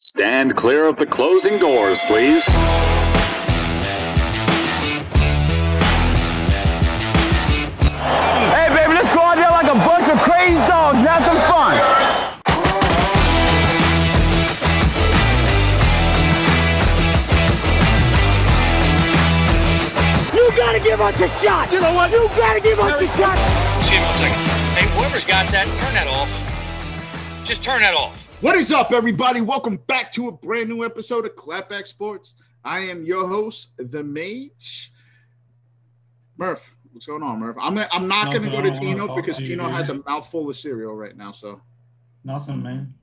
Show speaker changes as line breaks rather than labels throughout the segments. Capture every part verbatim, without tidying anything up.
Stand clear of the closing doors, please.
Hey, baby, let's go out there like a bunch of crazy dogs and have some fun. You gotta give us a shot. You know what? You gotta give us a shot.
Excuse me one second. Hey, whoever's got that, turn that off. Just turn that off.
What is up, everybody? Welcome back to a brand new episode of Clapback Sports. I am your host, The Mage. Murph, what's going on, Murph? I'm, I'm not going to go to Tino because to Tino has a mouthful of cereal right now. So
Nothing, man.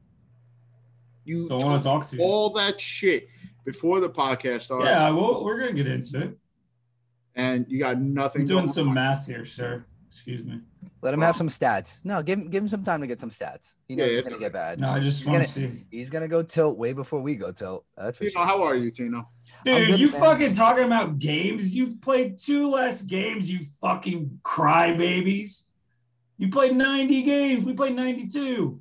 You
don't want to talk to you.
All that shit before the podcast started.
Yeah, well, we're going to get into it.
And you got nothing
I'm doing
going
some
on.
math here, sir. Excuse me.
Let him have some stats. No, give him give him some time to get some stats. He knows
Yeah,
he's
it's
gonna get bad.
No, I just
He's
want
gonna,
to see.
he's gonna go tilt way before we go tilt. That's for
Tino,
sure.
how are you, Tino?
Dude,
good,
you
man.
fucking talking about games? You've played two less games, you fucking crybabies. You played ninety games. We played ninety-two.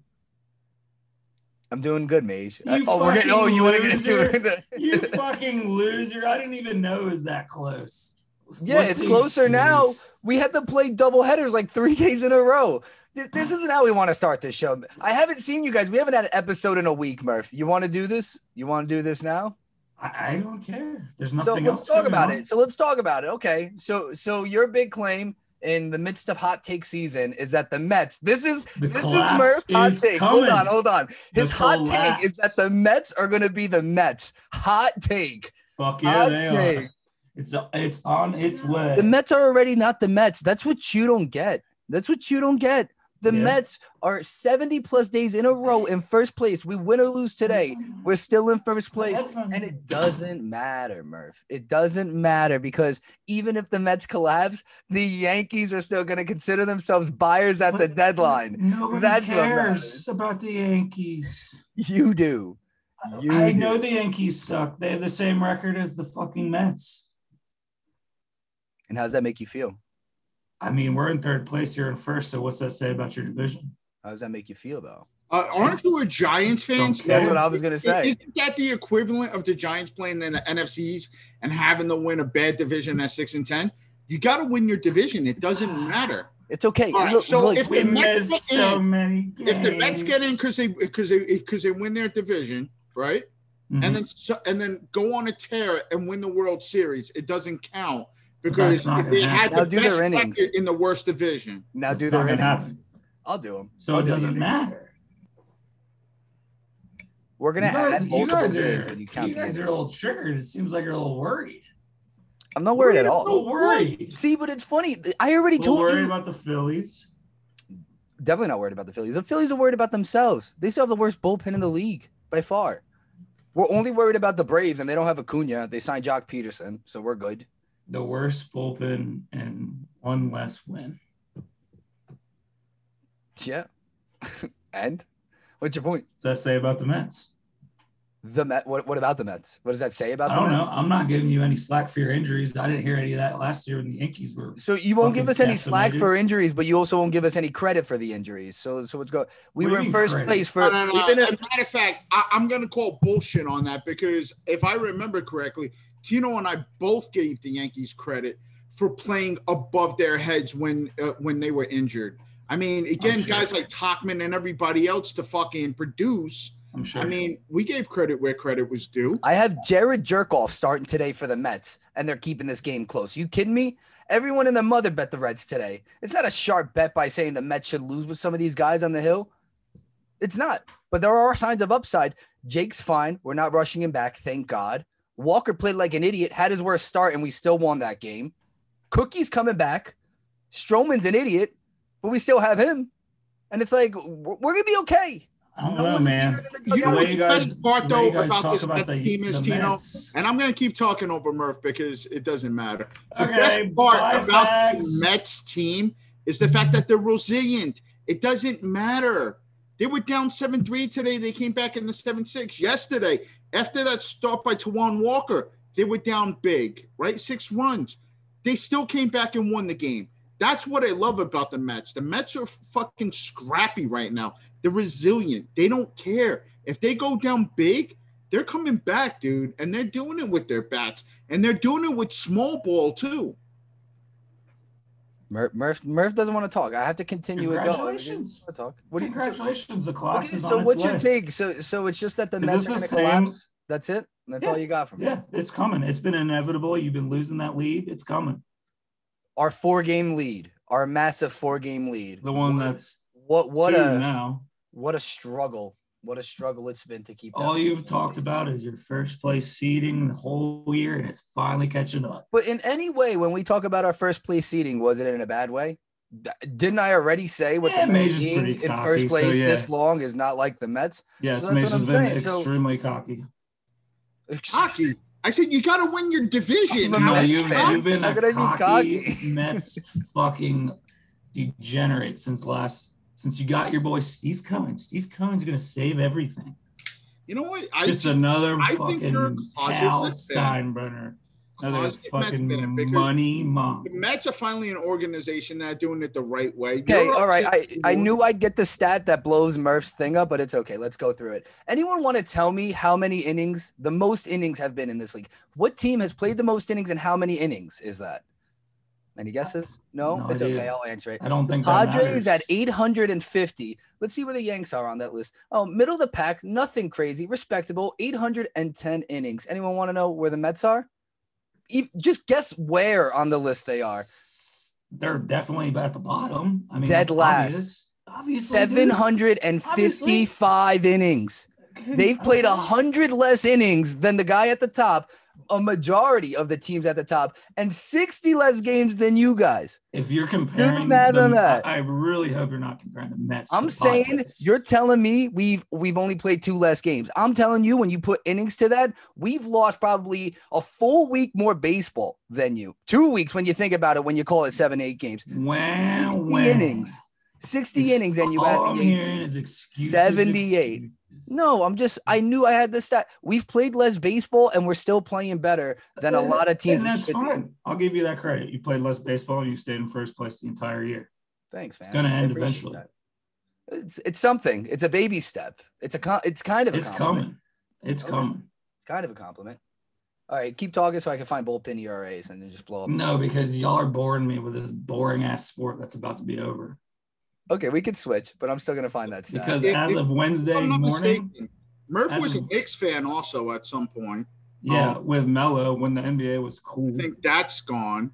I'm doing good, Mage.
You
oh, we're getting. Oh, you want to get
loser.
into it?
You fucking loser. I didn't even know it was that close.
Yeah,
What's
it's
the
closer now.
excuse?
We had to play double headers like three days in a row. Th- This isn't how we want to start this show. I haven't seen you guys. We haven't had an episode in a week, Murph. You want to do this? You want to do this now?
I, I don't care. There's
So
nothing
let's
else
talk
going
about
on.
it. So let's talk about it. Okay. So so your big claim in the midst of hot take season is that the Mets. This is
The
this is
collapse
Murph's hot
is
take.
coming.
Hold on, hold on. His
The
hot take is that
collapse.
the Mets are going to be the Mets. Hot take.
Fuck yeah,
Hot
they
take.
are. It's it's on its way.
The Mets are already not the Mets. That's what you don't get. That's what you don't get. The
Yeah.
Mets are seventy plus days in a row in first place. We win or lose today. We're still in first place. And it doesn't matter, Murph. It doesn't matter because even if the Mets collapse, the Yankees are still going to consider themselves buyers at the
But
deadline.
Nobody
That's what
cares
matters.
about the Yankees.
You do. You
I
do.
know the Yankees suck. They have the same record as the fucking Mets.
And how does that make you feel?
I mean, we're in third place. You're in first. So what's that say about your division?
How does that make you feel, though?
Uh, aren't you a Giants fan?
Don't
Tino?
care.
That's what I was going to say.
Isn't that the equivalent of the Giants playing in the N F Cs and having to win a bad division at six and ten? You got to win your division. It doesn't matter.
It's okay.
All right,
Look,
so
look,
if
We
the Mets
missed
get
so
in,
many games.
if the Mets get in because they because they because they win their division, right?
Mhm.
And then so, and then go on a tear and win the World Series, it doesn't count because
That's not gonna
they had
Now
the
do their
best
innings.
record in the worst division.
now
It's
do
not
their
gonna
innings.
happen.
I'll do them.
So it doesn't matter.
We're
You
gonna
guys,
add
you
multiple
guys
games
are,
when you
you
count. the
guys are a
innings.
little triggered. It seems like you're a little worried.
I'm not worried at
A
all.
little worried.
See, but it's funny. I already
A little
told
worried
you.
about the Phillies.
Definitely not worried about the Phillies. The Phillies are worried about themselves. They still have the worst bullpen in the league by far. We're only worried about the Braves, and they don't have Acuna. They signed Jock Peterson, so we're good.
The worst bullpen and one less win.
Yeah. And what's your point?
What's that say about the Mets?
The Met. What, what about the Mets? What does that say about
I
the
don't
Mets?
know. I'm not giving you any slack for your injuries. I didn't hear any of that last year when the Yankees were.
So you won't
Fucking
give us any slack
decimated.
for injuries, but you also won't give us any credit for the injuries. So so let's go. We
What do
were
you
in
mean
first
credit?
place for.
No, no, no.
we've been in-
As a matter of fact, I, I'm going to call bullshit on that because if I remember correctly, Tino and I both gave the Yankees credit for playing above their heads when uh, when they were injured. I mean, again,
sure.
guys like Tachman and everybody else to fucking produce.
I'm sure.
I mean, we gave credit where credit was due.
I have Jared Jerkoff starting today for the Mets, and they're keeping this game close. You kidding me? Everyone and their mother bet the Reds today. It's not a sharp bet by saying the Mets should lose with some of these guys on the hill. It's not. But there are signs of upside. Jake's fine. We're not rushing him back, thank God. Walker played like an idiot, had his worst start, and we still won that game. Cookie's coming back. Stroman's an idiot, but we still have him. And it's like, we're, we're going to be okay.
I don't
No
know,
one's
man.
here to
You
look
know
out.
what
way
the
you guys-
best part,
the way you
though,
guys
about
talk
this
about
Mets
the-
team is,
the
Tino,
Mets.
and I'm going to keep talking over Murph because it doesn't matter. The
Okay,
best part
bye,
about
facts.
the Mets team is the fact that they're resilient. It doesn't matter. They were down seven three today. They came back in the seven six yesterday. After that start by Tawan Walker, they were down big, right? Six runs. They still came back and won the game. That's what I love about the Mets. The Mets are fucking scrappy right now. They're resilient. They don't care. If they go down big, They're coming back, dude, and they're doing it with their bats, and they're doing it with small ball too.
Murph, Murph, Murph doesn't want to talk. I have to continue it going.
Congratulations.
Talk. What do you,
Congratulations, the clock
okay,
is
so
on
what's
its
your
way.
take? So, so it's just that the
Is
Mets
this
are going
the
to
same-
collapse. That's it. That's
Yeah.
all you got from me.
Yeah, it's coming. It's been inevitable. You've been losing that lead. It's coming.
Our four-game lead, our massive four-game lead.
The one
What-
that's
what what
two
a
now.
what a struggle. What a struggle it's been to keep. that
All you've
lead.
talked about is your first place seeding the whole year, and it's finally catching up.
But in any way, when we talk about our first place seeding, was it in a bad way? D- Didn't I already say what
Yeah,
the
Mays
Mets
is
being
pretty
in
cocky,
first
so
place
yeah.
this long is not like the Mets?
Yes,
So that's
Mason's
what I'm
been
saying. So-
extremely cocky.
Cocky. I said you got to win your division.
I'm a
No,
Mets
you've,
fan.
you've been
How
a
could I be
cocky,
cocky?
Mets fucking degenerate since last since you got your boy Steve Cohen. Steve Cohen's gonna save everything.
You know what? I
Just another
I think you're a
fucking
closet
Hal
Mets fan.
Steinbrenner. Another
Closet Mets
fucking
fan, because
money mom.
the Mets are finally an organization that are doing it the right way.
Okay,
You're
all right. I,
upset-
I knew I'd get the stat that blows Murph's thing up, but it's okay. Let's go through it. Anyone want to tell me how many innings, the most innings have been in this league? What team has played the most innings and how many innings is that? Any guesses? No,
No
it's
idea.
okay. I'll answer it.
I don't think that
Padres
matters.
at eight hundred fifty. Let's see where the Yanks are on that list. Oh, middle of the pack, nothing crazy, respectable, eight hundred ten innings. Anyone want to know where the Mets are? E- Just guess where on the list they are.
They're definitely at the bottom. I mean,
Dead
that's
last.
obvious. Obviously, dude.
seven hundred fifty-five innings. They've played
Okay.
one hundred less innings than the guy at the top, a majority of the teams at the top, and sixty less games than you guys.
If you're comparing,
mad
the,
on that.
I I really hope you're not comparing the Mets. to
I'm
the
saying
Padres.
you're telling me we've we've only played two less games. I'm telling you, when you put innings to that, we've lost probably a full week more baseball than you. Two weeks when you think about it, when you call it seven, eight games.
Wow,
sixty
wow.
innings. sixty innings and you
All
had
I'm
the
hearing
eighteen.
is excuses.
seventy-eight.
excuses.
No, I'm just I knew I had this stat. We've played less baseball and we're still playing better than a lot of teams.
And
we
that's
should do.
fine. I'll give you that credit. You played less baseball and you stayed in first place the entire year.
Thanks, man.
gonna
I
end
appreciate
eventually.
that. It's it's something. It's a baby step. It's a co- it's kind of a
It's
compliment.
coming. It's
Okay.
coming.
It's kind of a compliment. All right, keep talking so I can find bullpen E R As and then just blow up.
No, because y'all are boring me with this boring ass sport that's about to be over.
Okay, we could switch, but I'm still gonna find that stat.
Because
If-
as
if-
of
If
Wednesday
I'm not
morning,
mistaken, Murph
as
was a
of-
Knicks fan also at some point.
yeah,
Um,
with Melo when the N B A was cool.
I think that's gone.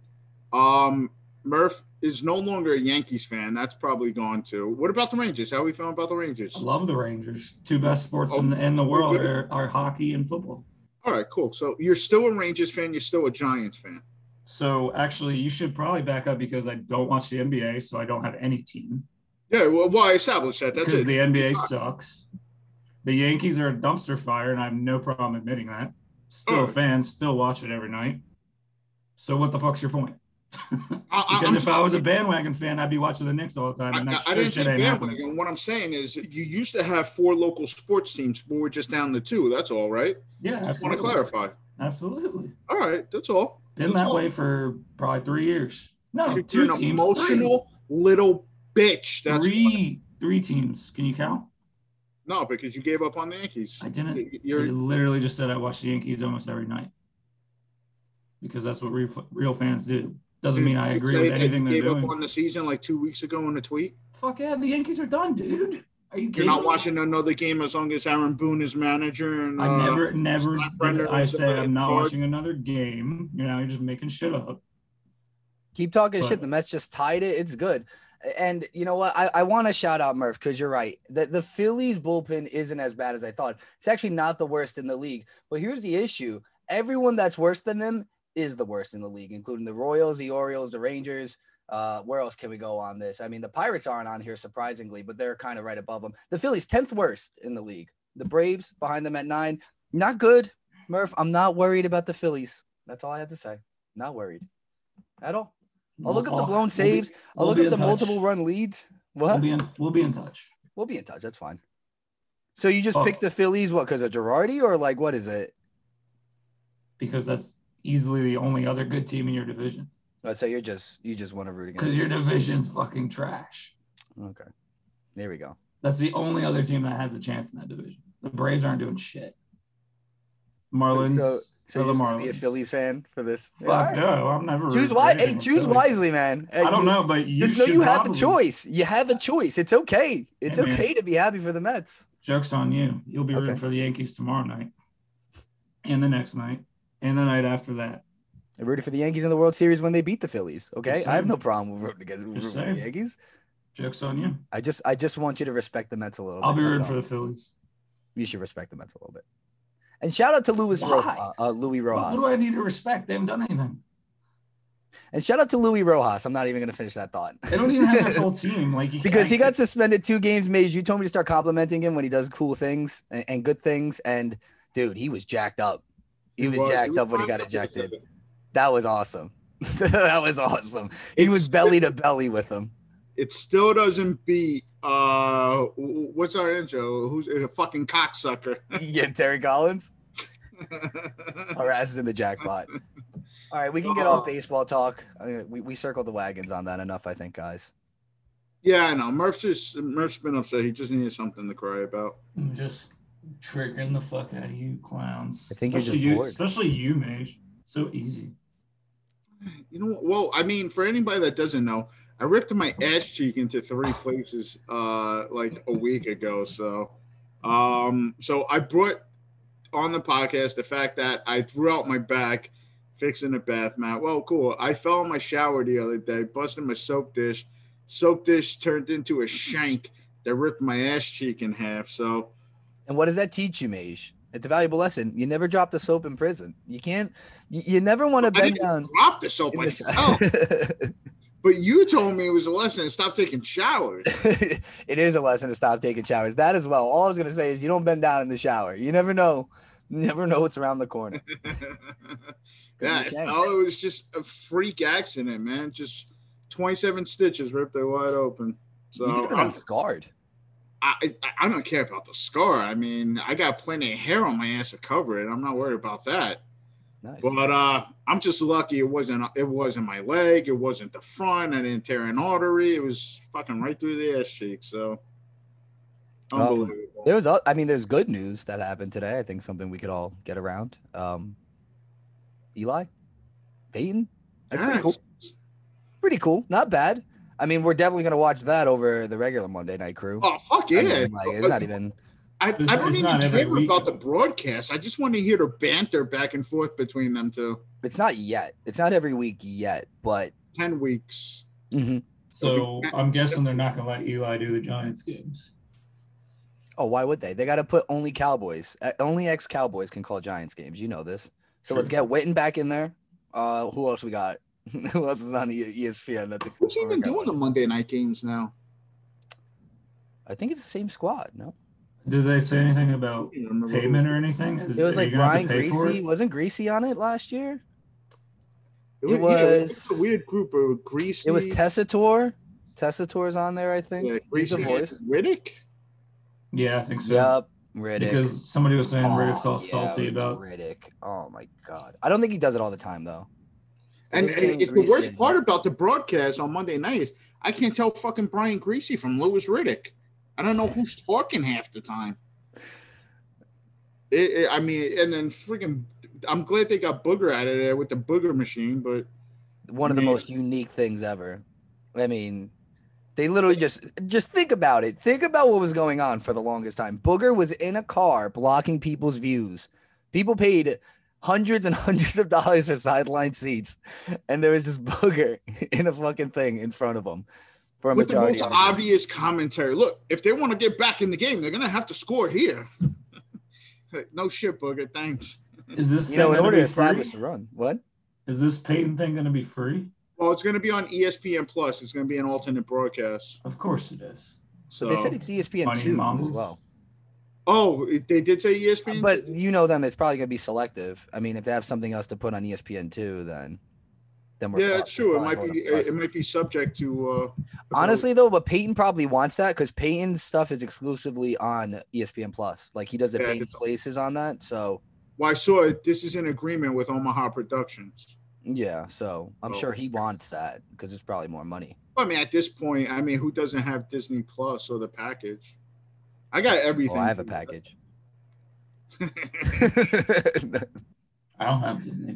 Um, Murph is no longer a Yankees fan. That's probably gone too. What about the Rangers? How are we feeling about the Rangers?
I love the Rangers. Two best sports
Oh,
in, the, in the world
good.
are, are hockey and football.
All right, cool. So you're still a Rangers fan. You're still a Giants fan.
So actually, you should probably back up because I don't watch the N B A, so I don't have any team.
Yeah, well, well I established that. That's
because
it.
the N B A sucks. The Yankees are a dumpster fire, and I have no problem admitting that. Still a
Alright.
fan, still watch it every night. So what the fuck's your point?
I, I-
Because
I'm-
if I was a bandwagon fan, I'd be watching the Knicks all the time,
I,
and that
I
shit,
didn't
shit
say
ain't happening.
bandwagon. What I'm saying is you used to have four local sports teams, but we're just down to two. That's all, right?
Yeah,
I want to
absolutely.
clarify.
Absolutely.
All right, that's all.
Been
That's
that
all.
way for probably three years. No,
You're
two
an
teams.
emotional little bitch. That's
Three, three, three teams. Can you count?
no, because you gave up on the Yankees.
I didn't. I
You're
literally just said I watch the Yankees almost every night because that's what real, real fans do. Doesn't mean I agree with
They-
anything
they
they're
gave up
doing.
on the season like two weeks ago in a tweet.
Fuck yeah, the Yankees are done, dude. Are you
You're
kidding
not
me?
watching another game as long as Aaron Boone is manager. And
I
uh,
never, never
Scott
did
Brenner
I
is
say
a
I'm not
guard.
watching another game. You know, you're just making shit up.
Keep talking
But-
shit. The Mets just tied it. It's good. And you know what? I, I want to shout out Murph because you're right. The, the Phillies bullpen isn't as bad as I thought. It's actually not the worst in the league. But here's the issue. Everyone that's worse than them is the worst in the league, including the Royals, the Orioles, the Rangers. Uh, where else can we go on this? I mean, the Pirates aren't on here, surprisingly, but they're kind of right above them. The Phillies, tenth worst in the league. The Braves behind them at nine. Not good, Murph. I'm not worried about the Phillies. That's all I have to say. Not worried at all. I'll
We'll
look up the
talk.
blown
We'll be-
saves. I'll
we'll
look
be
up the
in touch.
multiple run leads. What?
We'll be in. We'll be in touch
We'll be in touch. That's fine. So you just
Oh.
picked the Phillies, what, because of Girardi, or like, what is it?
because that's easily the only other good team in your division.
Oh, so you're just you just want to root against.
Because your division's fucking trash.
Okay, there we go.
That's the only other team that has a chance in that division. The Braves aren't doing shit. Marlins.
So, so
or
you're
the
just gonna be a
Marlins.
Phillies fan for this?
Fuck
All right.
no, I'm never.
Choose
rooting for
wisely. Hey,
anything
choose
Phillies.
wisely, man.
I don't know, but you
just know
should
you have the
probably-
choice. You have a choice. It's okay. It's
Hey, man.
okay to be happy for the Mets.
Joke's on you. You'll be rooting
Okay.
for the Yankees tomorrow night, and the next night, and the night after that.
I rooted for the Yankees in the World Series when they beat the Phillies. Okay,
Just
I have
saying.
no problem with rooting against rooting
Just
for the
saying.
Yankees.
Joke's on you.
I just, I just want you to respect the Mets a little.
I'll
bit.
be
That's
rooting
all.
for the Phillies.
You should respect the Mets a little bit. And shout out to Luis
Why?
Rojas. Uh, Louis
What,
Rojas.
what do I need to respect? They haven't done anything.
And shout out to Louis Rojas. I'm not even going to finish that thought.
They don't even have their full team. Like you
Because he
can't-
got suspended two games. Maze, you told me to start complimenting him when he does cool things and, and good things. And dude, he was jacked up. He was jacked up when he got ejected. That was awesome. That was awesome. He was belly to belly with him.
It still doesn't beat uh what's our intro? Who's a fucking cocksucker?
Yeah, Terry Collins. Our ass is in the jackpot. All right, we can get off baseball talk. I mean, we, we circled the wagons on that enough, I think, guys.
Yeah, I know. Murph's just Murph's been upset. He just needed something to cry about.
I'm just triggering the fuck out of you clowns.
I think you're
Especially
just
you,
bored.
Especially you, Mage. So easy.
You know, well, I mean, for anybody that doesn't know, I ripped my ass cheek into three places uh like a week ago. So um so I brought on the podcast the fact that I threw out my back fixing the bath mat. Well, cool. I fell in my shower the other day, busted my soap dish. Soap dish turned into a shank that ripped my ass cheek in half. So
And what does that teach you, Mage? It's a valuable lesson. You never drop the soap in prison. You can't. You, you never want to
I
bend
didn't
down.
drop the soap
in the
myself.
shower.
But you told me it was a lesson to stop taking showers.
It is a lesson to stop taking showers. That as well. All I was gonna say is you don't bend down in the shower. You never know. You never know what's around the corner.
Yeah,
be a shame.
oh, it was just a freak accident, man. Just twenty-seven stitches ripped it wide open. So
You could have been
I'm,
scarred.
I, I I don't care about the scar. I mean, I got plenty of hair on my ass to cover it. I'm not worried about that.
Nice.
But uh, I'm just lucky it wasn't it wasn't my leg. It wasn't the front. I didn't tear an artery. It was fucking right through the ass cheek. So
Um,
unbelievable.
There was, o- I mean, there's good news that happened today. I think something we could all get around. Um, Eli, Peyton, that's pretty cool. Pretty cool. Not bad. I mean, we're definitely gonna watch that over the regular Monday Night Crew.
Oh fuck yeah!
I mean, like, it's not even.
I,
It's-
I don't
it's
even
not every
care
week.
about the broadcast. I just want to hear the banter back and forth between them two.
It's not yet. It's not every week yet, but
Ten weeks.
mhm.
So I'm guessing they're not gonna let Eli do the Giants games.
Oh, why would they? They got to put only Cowboys. Uh, only ex Cowboys can call Giants games. You know this. So let's get Witten back in there. Uh, who else we got? Who else is on E- ESPN? That's a
Who's even doing the Monday night games now?
I think it's the same squad. No,
Did they say anything about
I don't remember who-
payment or anything? Is,
it was
are
like
you gonna have
Brian
to pay for
Greasy.
it?
Wasn't Greasy on it last year?
It
It
was, yeah, it
was-
a weird group of Greasy.
It was Tessitore. Tessitore's on there, I think.
yeah,
He's the
Greasy
voice.
Riddick.
Yeah, I think so.
Yep, Riddick.
Because somebody was saying Riddick's all
Oh, yeah,
salty
it was
about.
Riddick. Oh my god, I don't think he does it all the time though.
And,
It's
and
saying
it- the
Greasy
worst
and-
part about the broadcast on Monday night is I can't tell fucking Brian Greasy from Louis Riddick. I don't know who's talking half the time. It, it- I mean, and then freaking, I'm glad they got Booger out of there with the Booger machine, but
One of the
Man.
most unique things ever. I mean, they literally just just think about it. Think about what was going on for the longest time. Booger was in a car blocking people's views. People paid hundreds and hundreds of dollars for sideline seats, and there was just Booger in a fucking thing in front of them for a
with the
majority
most
of the game.
obvious commentary. Look, if they want to get back in the game, they're gonna have to score here. No shit, Booger. Thanks.
Is this
You know,
thing
in
gonna
order
be
to establish
free?
the run. What?
Is this Peyton thing going to be free?
Well, it's going to be on E S P N Plus. It's going to be an alternate broadcast.
Of course it is.
So,
They said it's E S P N
Money
two as
Mongols?
well.
oh, it- they did say E S P N,
But you know them, it's probably gonna be selective. I mean, if they have something else to put on E S P N two, then then we're
yeah,
fucked.
sure. It
We're
might
probably
be.
going to
It might be subject to. Uh,
Honestly, though, but Peyton probably wants that because Peyton's stuff is exclusively on E S P N Plus. Like he does the
Yeah,
Peyton
it's-
places on that. So
well, I saw it. This is in agreement with Omaha Productions.
yeah, so I'm
Oh.
sure he wants that because it's probably more money.
I mean, at this point, I mean, who doesn't have Disney Plus or the package? I got everything.
Oh, I have a package.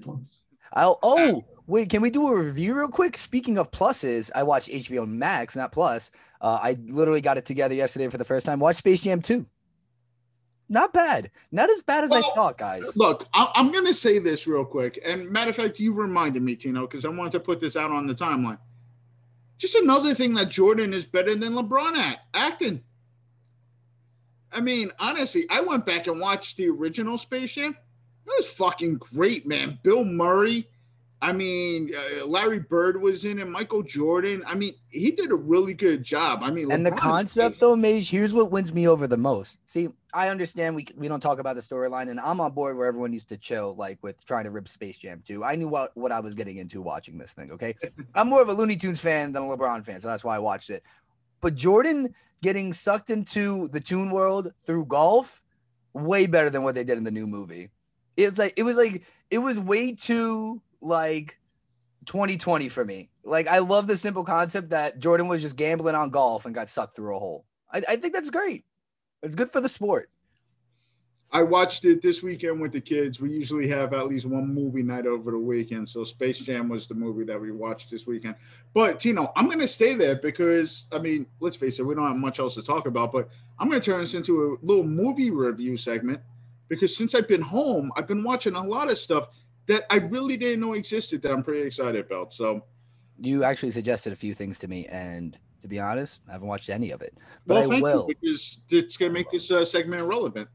Plus.
I'll, oh, wait, can we do a review real quick? Speaking of pluses, I watched H B O Max, not Plus. Uh, I literally got it together yesterday for the first time. Watched Space Jam two. Not bad. Not as bad as
Well,
I thought, guys.
Look, I- I'm going to say this real quick. And matter of fact, you reminded me, Tino, because I wanted to put this out on the timeline. Just another thing that Jordan is better than LeBron at, acting. I mean, honestly, I went back and watched the original Space Jam. That was fucking great, man. Bill Murray. I mean, uh, Larry Bird was in it. Michael Jordan. I mean, he did a really good job. I mean,
And the
LeBron is
concept, though, Mage, here's what wins me over the most. See, I understand we we don't talk about the storyline, and I'm on board where everyone used to chill, like with trying to rip Space Jam two. I knew what, what I was getting into watching this thing, okay? I'm more of a Looney Tunes fan than a LeBron fan, so that's why I watched it. But Jordan getting sucked into the Toon world through golf, way better than what they did in the new movie. It's like it was like it was way too like twenty twenty for me. Like, I love the simple concept that Jordan was just gambling on golf and got sucked through a hole. I, I think that's great. It's good for the sport.
I watched it this weekend with the kids. We usually have at least one movie night over the weekend. So Space Jam was the movie that we watched this weekend. But, Tino, I'm going to stay there because, I mean, let's face it, we don't have much else to talk about. But I'm going to turn this into a little movie review segment because since I've been home, I've been watching a lot of stuff that I really didn't know existed that I'm pretty excited about. So
you actually suggested a few things to me, and to be honest, I haven't watched any of it. But
well,
I
thank
will.
you, because it's going to make this uh, segment relevant.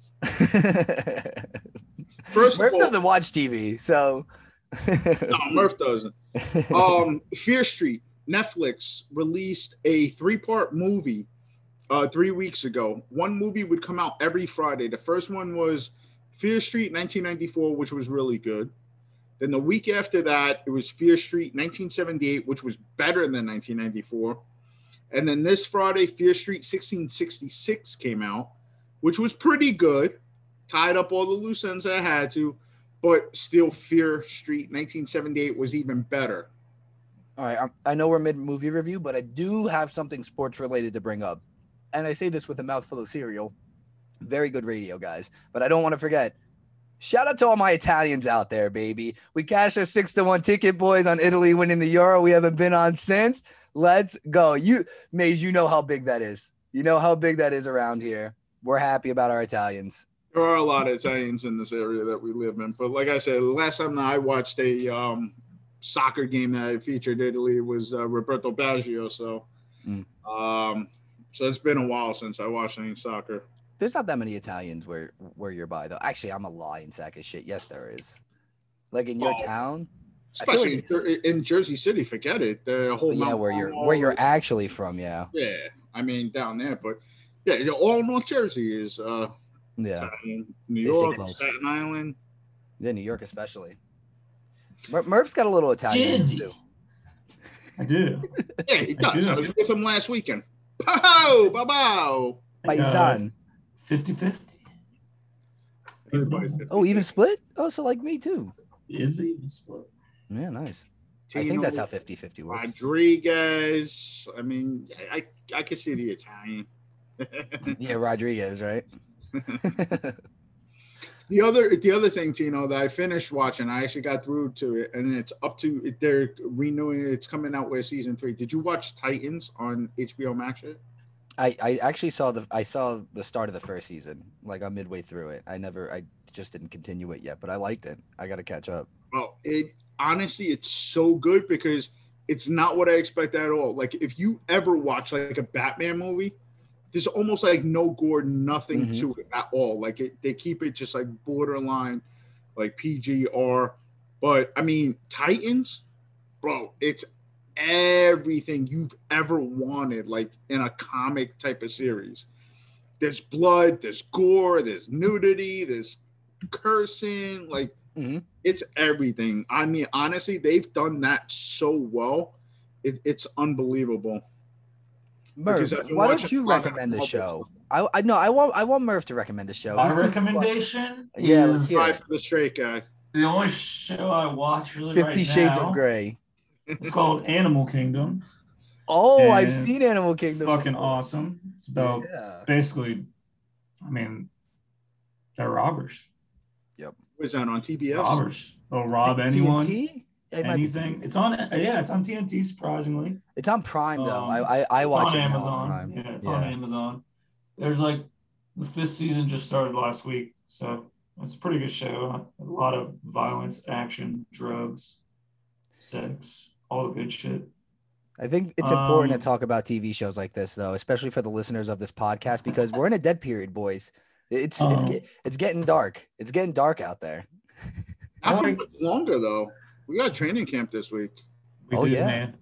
First
Murph
of all,
doesn't watch T V, so
no, Murph doesn't. Um, Fear Street, Netflix released a three-part movie uh, three weeks ago. One movie would come out every Friday. The first one was Fear Street nineteen ninety-four, which was really good. Then the week after that, it was Fear Street nineteen seventy-eight, which was better than nineteen ninety-four. And then this Friday, Fear Street sixteen sixty-six came out, which was pretty good. Tied up all the loose ends I had to, but still Fear Street nineteen seventy-eight was even better.
All right, I'm, I know we're mid-movie review, but I do have something sports-related to bring up. And I say this with a mouthful of cereal. Very good radio, guys. But I don't want to forget, shout out to all my Italians out there, baby. We cashed our six to one ticket, boys, on Italy winning the Euro. We haven't been on since. Let's go. You, Maze, you know how big that is. You know how big that is around here. We're happy about our Italians.
There are a lot of Italians in this area that we live in. But like I said, the last time that I watched a um, soccer game that featured Italy was uh, Roberto Baggio. So,
Mm.
um, so it's been a while since I watched any soccer.
There's not that many Italians where, where you're by, though. Actually, I'm a lying sack of shit. Yes, there is. Like in your
Oh.
town. I feel
Especially
like it's-
in, in Jersey City, forget it. The whole
yeah,
Mount
where you're
Carmel-
where you're actually from, yeah.
Yeah, I mean down there, but yeah, all North Jersey is uh,
Yeah.
Italian. New
They say
York,
close.
Staten Island.
Yeah, New York especially. Mur- Murph's got a little Italian in him,
Jersey.
too.
I do.
Yeah, he
I
does.
do.
I was with him last weekend. Pow, bow, bow.
Paisan.
fifty-fifty.
Oh, even split? Oh, so like me too.
Is it even split?
Yeah, nice. I
Tino,
think that's how fifty-fifty works.
Rodriguez. I mean, I I, I could see the Italian.
Yeah, Rodriguez, right?
The other the other thing, Tino, that I finished watching, I actually got through to it, and it's up to they're renewing it. It's coming out with season three. Did you watch Titans on H B O Max yet?
I, I actually saw the I saw the start of the first season. Like I'm midway through it. I never I just didn't continue it yet, but I liked it. I got to catch up.
Well, it honestly, it's so good because it's not what I expect at all. Like if you ever watch like a Batman movie, there's almost like no gore, nothing
Mhm.
to it at all. Like it, they keep it just like borderline, like P G R. But I mean, Titans, bro, it's everything you've ever wanted, like in a comic type of series. There's blood, there's gore, there's nudity, there's cursing, like
Mhm.
it's everything. I mean, honestly, they've done that so well. It, it's unbelievable.
Murph,
Because I've been
why don't
watching
you
a lot of
recommend the
Marvel
show? I I no, I want I want Murph to recommend a show.
My
He's doing-
recommendation
Yeah, let's
is
hear
Right for the straight guy.
the only show I watch really
Fifty
right
Shades
now.
of Grey.
It's called Animal Kingdom.
Oh, I've
And
seen Animal
It's
Kingdom.
fucking awesome. It's about
Yeah.
basically, I mean, they're robbers.
Yep.
Was that on T B S?
Robbers. Oh, Rob anyone?
T N T? It might-
Anything? It's on. Yeah, it's on T N T. Surprisingly,
It's on Prime though.
Um,
I I, I
it's
watch
on
it now
Amazon.
Prime.
Yeah, it's on Amazon. There's like the fifth season just started last week, so it's a pretty good show. A lot of violence, action, drugs, sex, all the good shit.
I think it's important
Um,
to talk about T V shows like this, though, especially for the listeners of this podcast, because we're in a dead period, boys. It's it's
Um,
get- it's getting dark. It's getting dark out there.
I
Like-
think it's longer though. We got training camp this week.
We
Oh,
do,
yeah.
man.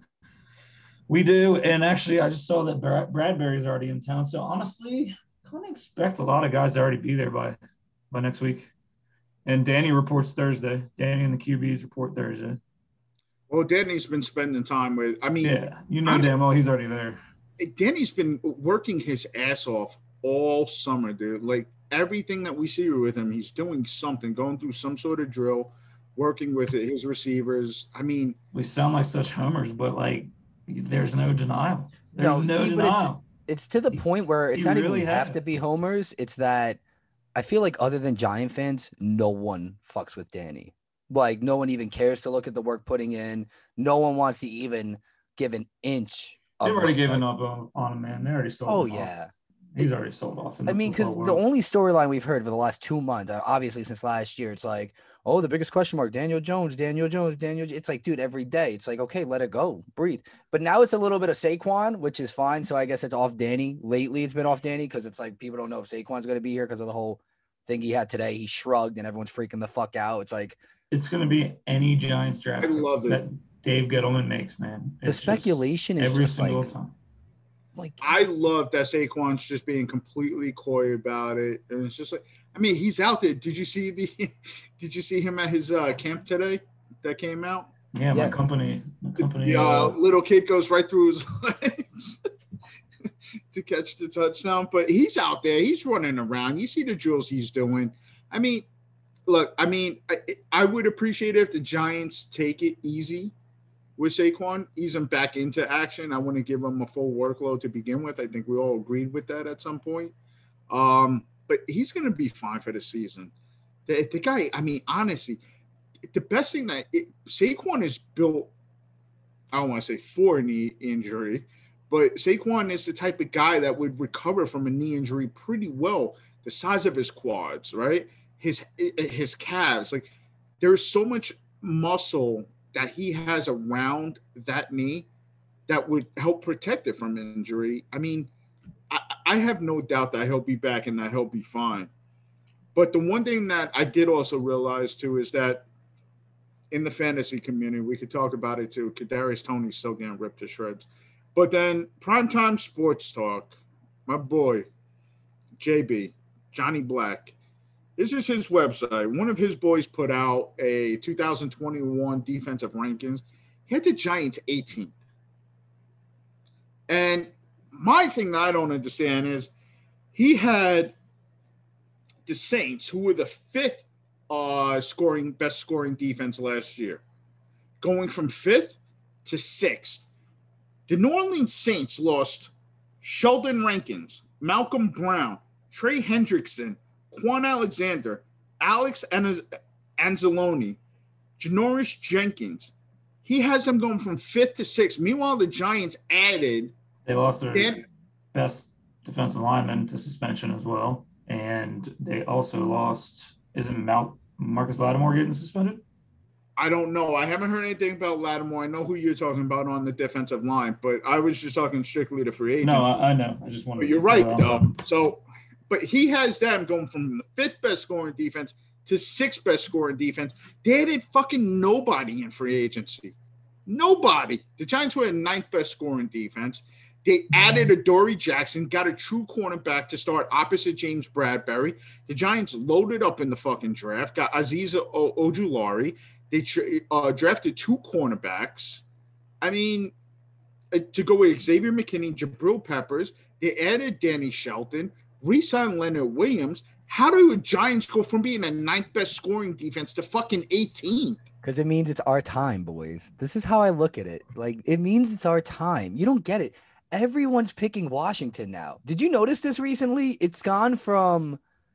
We do, and actually, I just saw that Brad- Bradbury's already in town. So honestly, kind of expect a lot of guys to already be there by by next week. And Danny reports Thursday. Danny and the Q Bs report Thursday.
Well, Danny's been spending time with. I mean,
Yeah, you know
I'm-
damn well he's already there.
Danny's been working his ass off all summer, dude. Like everything that we see with him, he's doing something, going through some sort of drill, working with his receivers. I mean,
We sound like such homers, but like, there's no denial. There's
No,
no,
see, but it's-
denial.
It's to the
He-
point where it's
he
not
really
even have to
has.
be homers. It's that I feel like other than Giant fans, no one fucks with Danny. Like no one even cares to look at the work putting in. No one wants to even give an inch. Of
They've already given
respect.
up on, on him, man. They already sold
Oh
him off.
yeah.
He's already sold off. in
I
the
mean, because
football
the
world.
only storyline we've heard for the last two months, uh, obviously since last year, it's like, oh, the biggest question mark, Daniel Jones, Daniel Jones, Daniel. J-" It's like, dude, every day, it's like, okay, let it go, breathe. But now it's a little bit of Saquon, which is fine. So I guess it's off Danny. Lately, it's been off Danny because it's like people don't know if Saquon's going to be here because of the whole thing he had today. He shrugged and everyone's freaking the fuck out. It's like
It's going to be any Giants draft
I love it.
that Dave Gettleman makes, man.
The
It's just
speculation is
every
just
single
like-
time.
like
I love that Saquon's just being completely coy about it, and it's just like, I mean, he's out there. Did you see the? Did you see him at his uh, camp today? That came out.
Yeah, my
Yeah.
company, my company.
The uh,
uh,
little kid goes right through his legs to catch the touchdown, but he's out there. He's running around. You see the drills he's doing. I mean, look. I mean, I, I would appreciate it if the Giants take it easy with Saquon, ease him back into action. I want to give him a full workload to begin with. I think we all agreed with that at some point. Um, but he's going to be fine for the season. The, the guy, I mean, honestly, the best thing that it, Saquon is built, I don't want to say for a knee injury, but Saquon is the type of guy that would recover from a knee injury pretty well. The size of his quads, right? His his calves, like there's so much muscle that he has around that knee that would help protect it from injury. I mean, I, I have no doubt that he'll be back and that he'll be fine. But the one thing that I did also realize too is that in the fantasy community, we could talk about it too. Kadarius Toney's still getting ripped to shreds. But then Primetime Sports Talk, my boy, J B, Johnny Black, this is his website. One of his boys put out a two thousand twenty-one defensive rankings. He had the Giants eighteenth. And my thing that I don't understand is he had the Saints, who were the fifth uh, scoring best scoring defense last year, going from fifth to sixth. The New Orleans Saints lost Sheldon Rankins, Malcolm Brown, Trey Hendrickson, Quan Alexander, Alex Anz- Anzalone, Janoris Jenkins. He has them going from fifth to sixth. Meanwhile, the Giants added
they lost their
Dan-
best defensive lineman to suspension as well, and they also lost. Isn't Mal- Marcus Lattimore getting suspended?
I don't know. I haven't heard anything about Lattimore. I know who you're talking about on the defensive line, but I was just talking strictly to free agents.
No, I, I know. I just wanted.
But you're
to
right,
throw
though.
out-
So, but he has them going from the fifth best scoring defense to sixth best scoring defense. They added fucking nobody in free agency. Nobody. The Giants were the ninth best scoring defense. They added Adoree Jackson, got a true cornerback to start opposite James Bradbury. The Giants loaded up in the fucking draft, got Aziz o- Ojulari. They uh, drafted two cornerbacks. I mean, uh, to go with Xavier McKinney, Jabril Peppers. They added Danny Shelton, re-signed Leonard Williams. How do the Giants go from being the ninth best scoring defense to fucking eighteen?
because it means it's our time, boys. This is how I look at it. Like it means it's our time. You don't get it. Everyone's picking Washington now. Did you notice this recently? It's gone from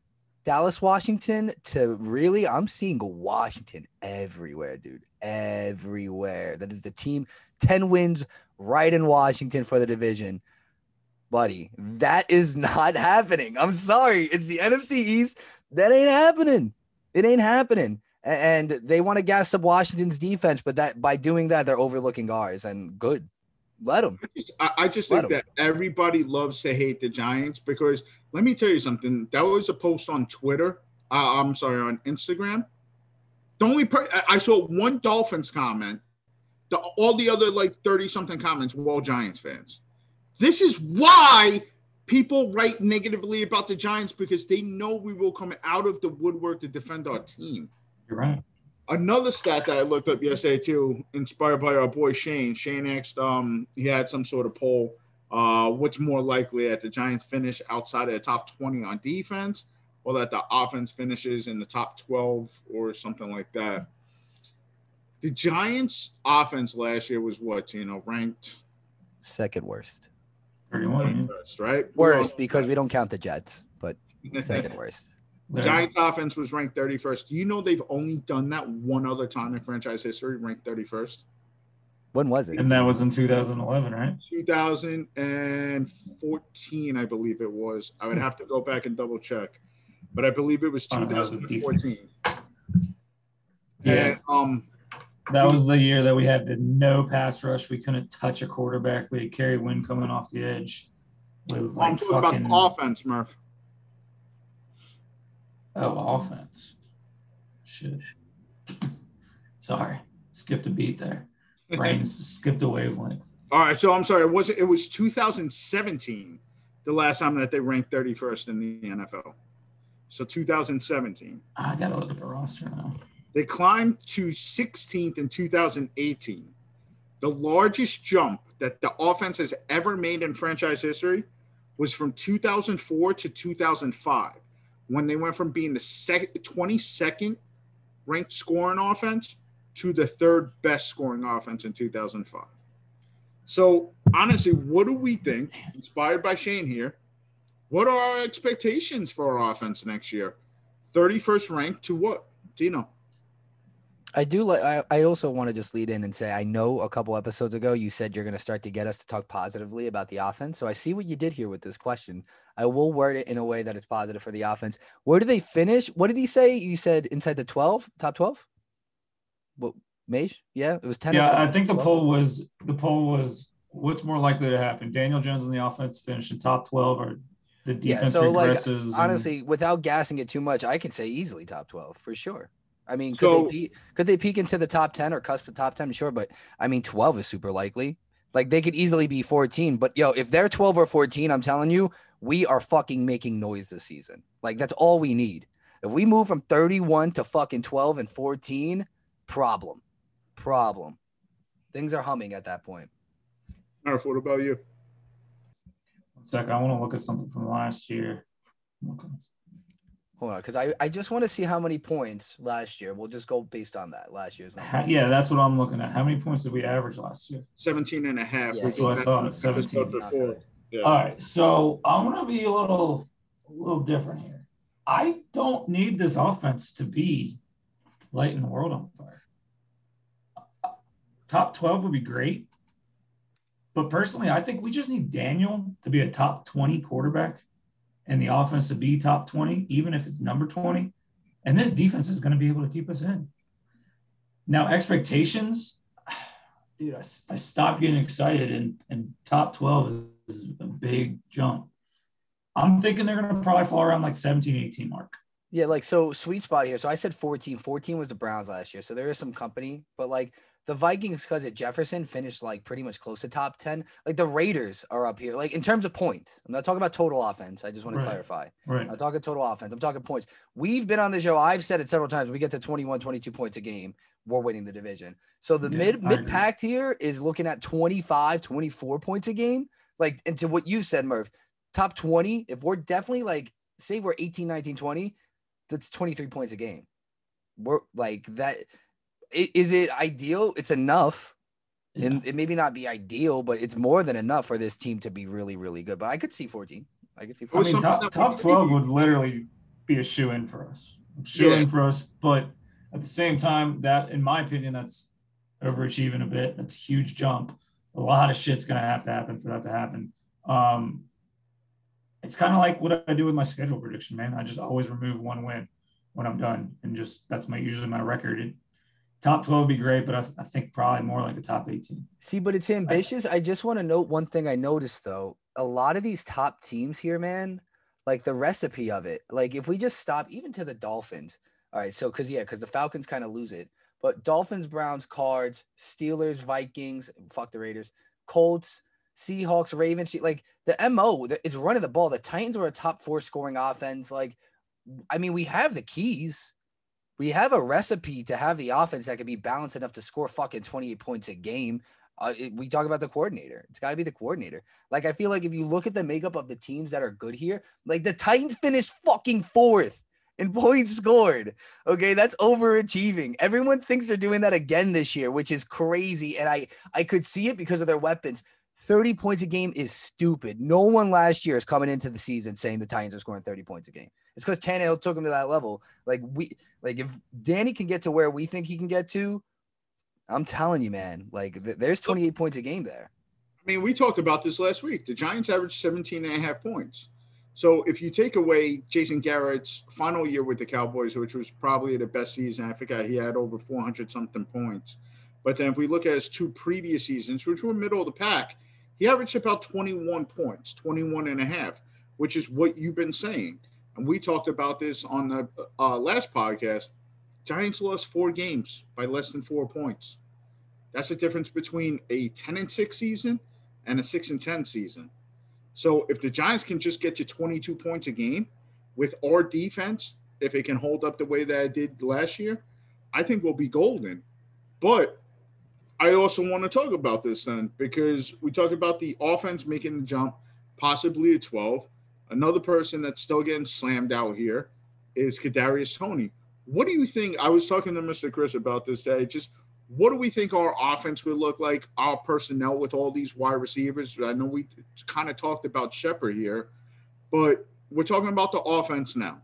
Dallas, Washington to really, I'm seeing Washington everywhere, dude. Everywhere. That is the team. ten wins right in Washington for the division. Buddy, that is not happening. I'm sorry. It's the N F C East. That ain't happening. It ain't happening. And they want to gas up Washington's defense, but that by doing that, they're overlooking ours. And good. Let them.
I, I just think that everybody loves to hate the Giants because let me tell you something. That was a post on Twitter. Uh, I'm sorry, on Instagram. The only per- I saw one Dolphins comment. The, all the other like thirty something comments were all Giants fans. This is why people write negatively about the Giants because they know we will come out of the woodwork to defend our team.
You're right.
Another stat that I looked up yesterday too, inspired by our boy Shane. Shane asked, um, he had some sort of poll. Uh, what's more likely that the Giants finish outside of the top twenty on defense, or that the offense finishes in the top twelve or something like that? The Giants' offense last year was what, you know, ranked
second worst.
thirty-one,
worst, right?
Worst because we don't count the Jets, but second worst.
The Giants offense was ranked thirty-first. Do you know they've only done that one other time in franchise history, ranked thirty-first?
When was it?
And that was in two thousand eleven, right?
two thousand fourteen, I believe it was. I would have to go back and double check. But I believe it was two thousand fourteen.
Yeah.
And, um,
that was the year that we had the no pass rush. We couldn't touch a quarterback. We had Kerry Wynn coming off the edge. With like
I'm talking
fucking...
about the offense, Murph.
Oh, offense. Shit. Sorry. Skipped a beat there. Brains skipped a wavelength.
All right, so I'm sorry. It was it was two thousand seventeen, the last time that they ranked thirty-first in the N F L. So two thousand seventeen.
I gotta look at the roster now.
They climbed to sixteenth in two thousand eighteen. The largest jump that the offense has ever made in franchise history was from two thousand four to two thousand five, when they went from being the second, twenty-second ranked scoring offense to the third best scoring offense in two thousand five. So, honestly, what do we think, inspired by Shane here, what are our expectations for our offense next year? thirty-first ranked to what? Dino?
I do like. I, I also want to just lead in and say I know a couple episodes ago you said you're going to start to get us to talk positively about the offense. So I see what you did here with this question. I will word it in a way that it's positive for the offense. Where do they finish? What did he say? You said inside the twelve, top twelve. What, Mage? Yeah, it was ten.
Yeah, I think the poll was the poll was what's more likely to happen: Daniel Jones and the offense finish in top twelve, or the defense
yeah, so
regresses.
Like,
and...
honestly, without gassing it too much, I can say easily top twelve for sure. I mean, could
So,
they peak, could they peak into the top ten or cusp of top ten? Sure, but I mean, twelve is super likely. Like they could easily be fourteen. But yo, if they're twelve or fourteen, I'm telling you, we are fucking making noise this season. Like that's all we need. If we move from thirty-one to fucking twelve and fourteen, problem, problem. Things are humming at that point.
Murph, what about you?
One sec, I want to look at something from last year.
Hold on, because I, I just want to see how many points last year. We'll just go based on that last year's number.
Yeah, that's what I'm looking at. How many points did we average last year?
seventeen and a half.
Yeah,
That's what I thought. seventeen.
Before. Yeah.
All right, so I'm gonna be a little, a little different here. I don't need this offense to be lighting the world on fire. Top twelve would be great, but personally, I think we just need Daniel to be a top twenty quarterback, and the offense to be top twenty, even if it's number twenty. And this defense is going to be able to keep us in. Now, expectations, dude, I, I stopped getting excited, and, and top twelve is a big jump. I'm thinking they're going to probably fall around like seventeen, eighteen mark.
Yeah, like so sweet spot here. So I said fourteen. fourteen was the Browns last year. So there is some company, but like the Vikings, because at Jefferson finished like pretty much close to top ten. Like the Raiders are up here. Like in terms of points. I'm not talking about total offense. I just want to
Right.
clarify.
Right.
I'm talking total offense. I'm talking points. We've been on the show. I've said it several times. We get to twenty-one, twenty-two points a game. We're winning the division. So the
Yeah,
mid
I
mid
agree.
pack tier is looking at twenty-five, twenty-four points a game. Like, and to what you said, Murph, top twenty, if we're definitely like, say we're eighteen, nineteen, twenty, that's twenty-three points a game. We're like that. i- Is it ideal? It's enough.
Yeah.
And it maybe not be ideal, but it's more than enough for this team to be really, really good. But I could see fourteen. I could see
I
Well,
mean,
fourteen.
something
top,
that we
top
do-
twelve would literally be a shoe-in for us. Shoe-in
Yeah.
for us, but at the same time, that, in my opinion, that's overachieving a bit. That's a huge jump. A lot of shit's going to have to happen for that to happen. Um, it's kind of like what I do with my schedule prediction, man. I just always remove one win when I'm done, and just that's my usually my record. It, top twelve would be great, but I, I think probably more like a top eighteen.
See, but it's ambitious. I, I just want to note one thing I noticed, though. A lot of these top teams here, man, like the recipe of it, like if we just stop even to the Dolphins. All right, so because, yeah, because the Falcons kind of lose it. But Dolphins, Browns, Cards, Steelers, Vikings, fuck the Raiders, Colts, Seahawks, Ravens, like the M O, it's running the ball. The Titans were a top four scoring offense. Like, I mean, we have the keys. We have a recipe to have the offense that can be balanced enough to score fucking twenty-eight points a game. Uh, it, we talk about the coordinator. It's got to be the coordinator. Like, I feel like if you look at the makeup of the teams that are good here, like the Titans finished fucking fourth in points scored. Okay, that's overachieving. Everyone thinks they're doing that again this year, which is crazy. And I, I could see it because of their weapons. thirty points a game is stupid. No one last year is coming into the season saying the Titans are scoring thirty points a game. It's because Tannehill took them to that level. Like we, like if Danny can get to where we think he can get to, I'm telling you, man, like th- there's twenty-eight points a game there.
I mean, we talked about this last week. The Giants averaged seventeen and a half points. So if you take away Jason Garrett's final year with the Cowboys, which was probably the best season, I forgot he had over four hundred something points. But then if we look at his two previous seasons, which were middle of the pack, he averaged about twenty-one points, twenty-one and a half, which is what you've been saying. And we talked about this on the uh, last podcast. Giants lost four games by less than four points. That's the difference between a ten and six season and a six and ten season. So if the Giants can just get to twenty-two points a game with our defense, if it can hold up the way that it did last year, I think we'll be golden. But I also want to talk about this then, because we talked about the offense making the jump, possibly at twelve. Another person that's still getting slammed out here is Kadarius Toney. What do you think? I was talking to Mister Chris about this day. Just what do we think our offense would look like, our personnel with all these wide receivers? I know we kind of talked about Shepard here, but we're talking about the offense now.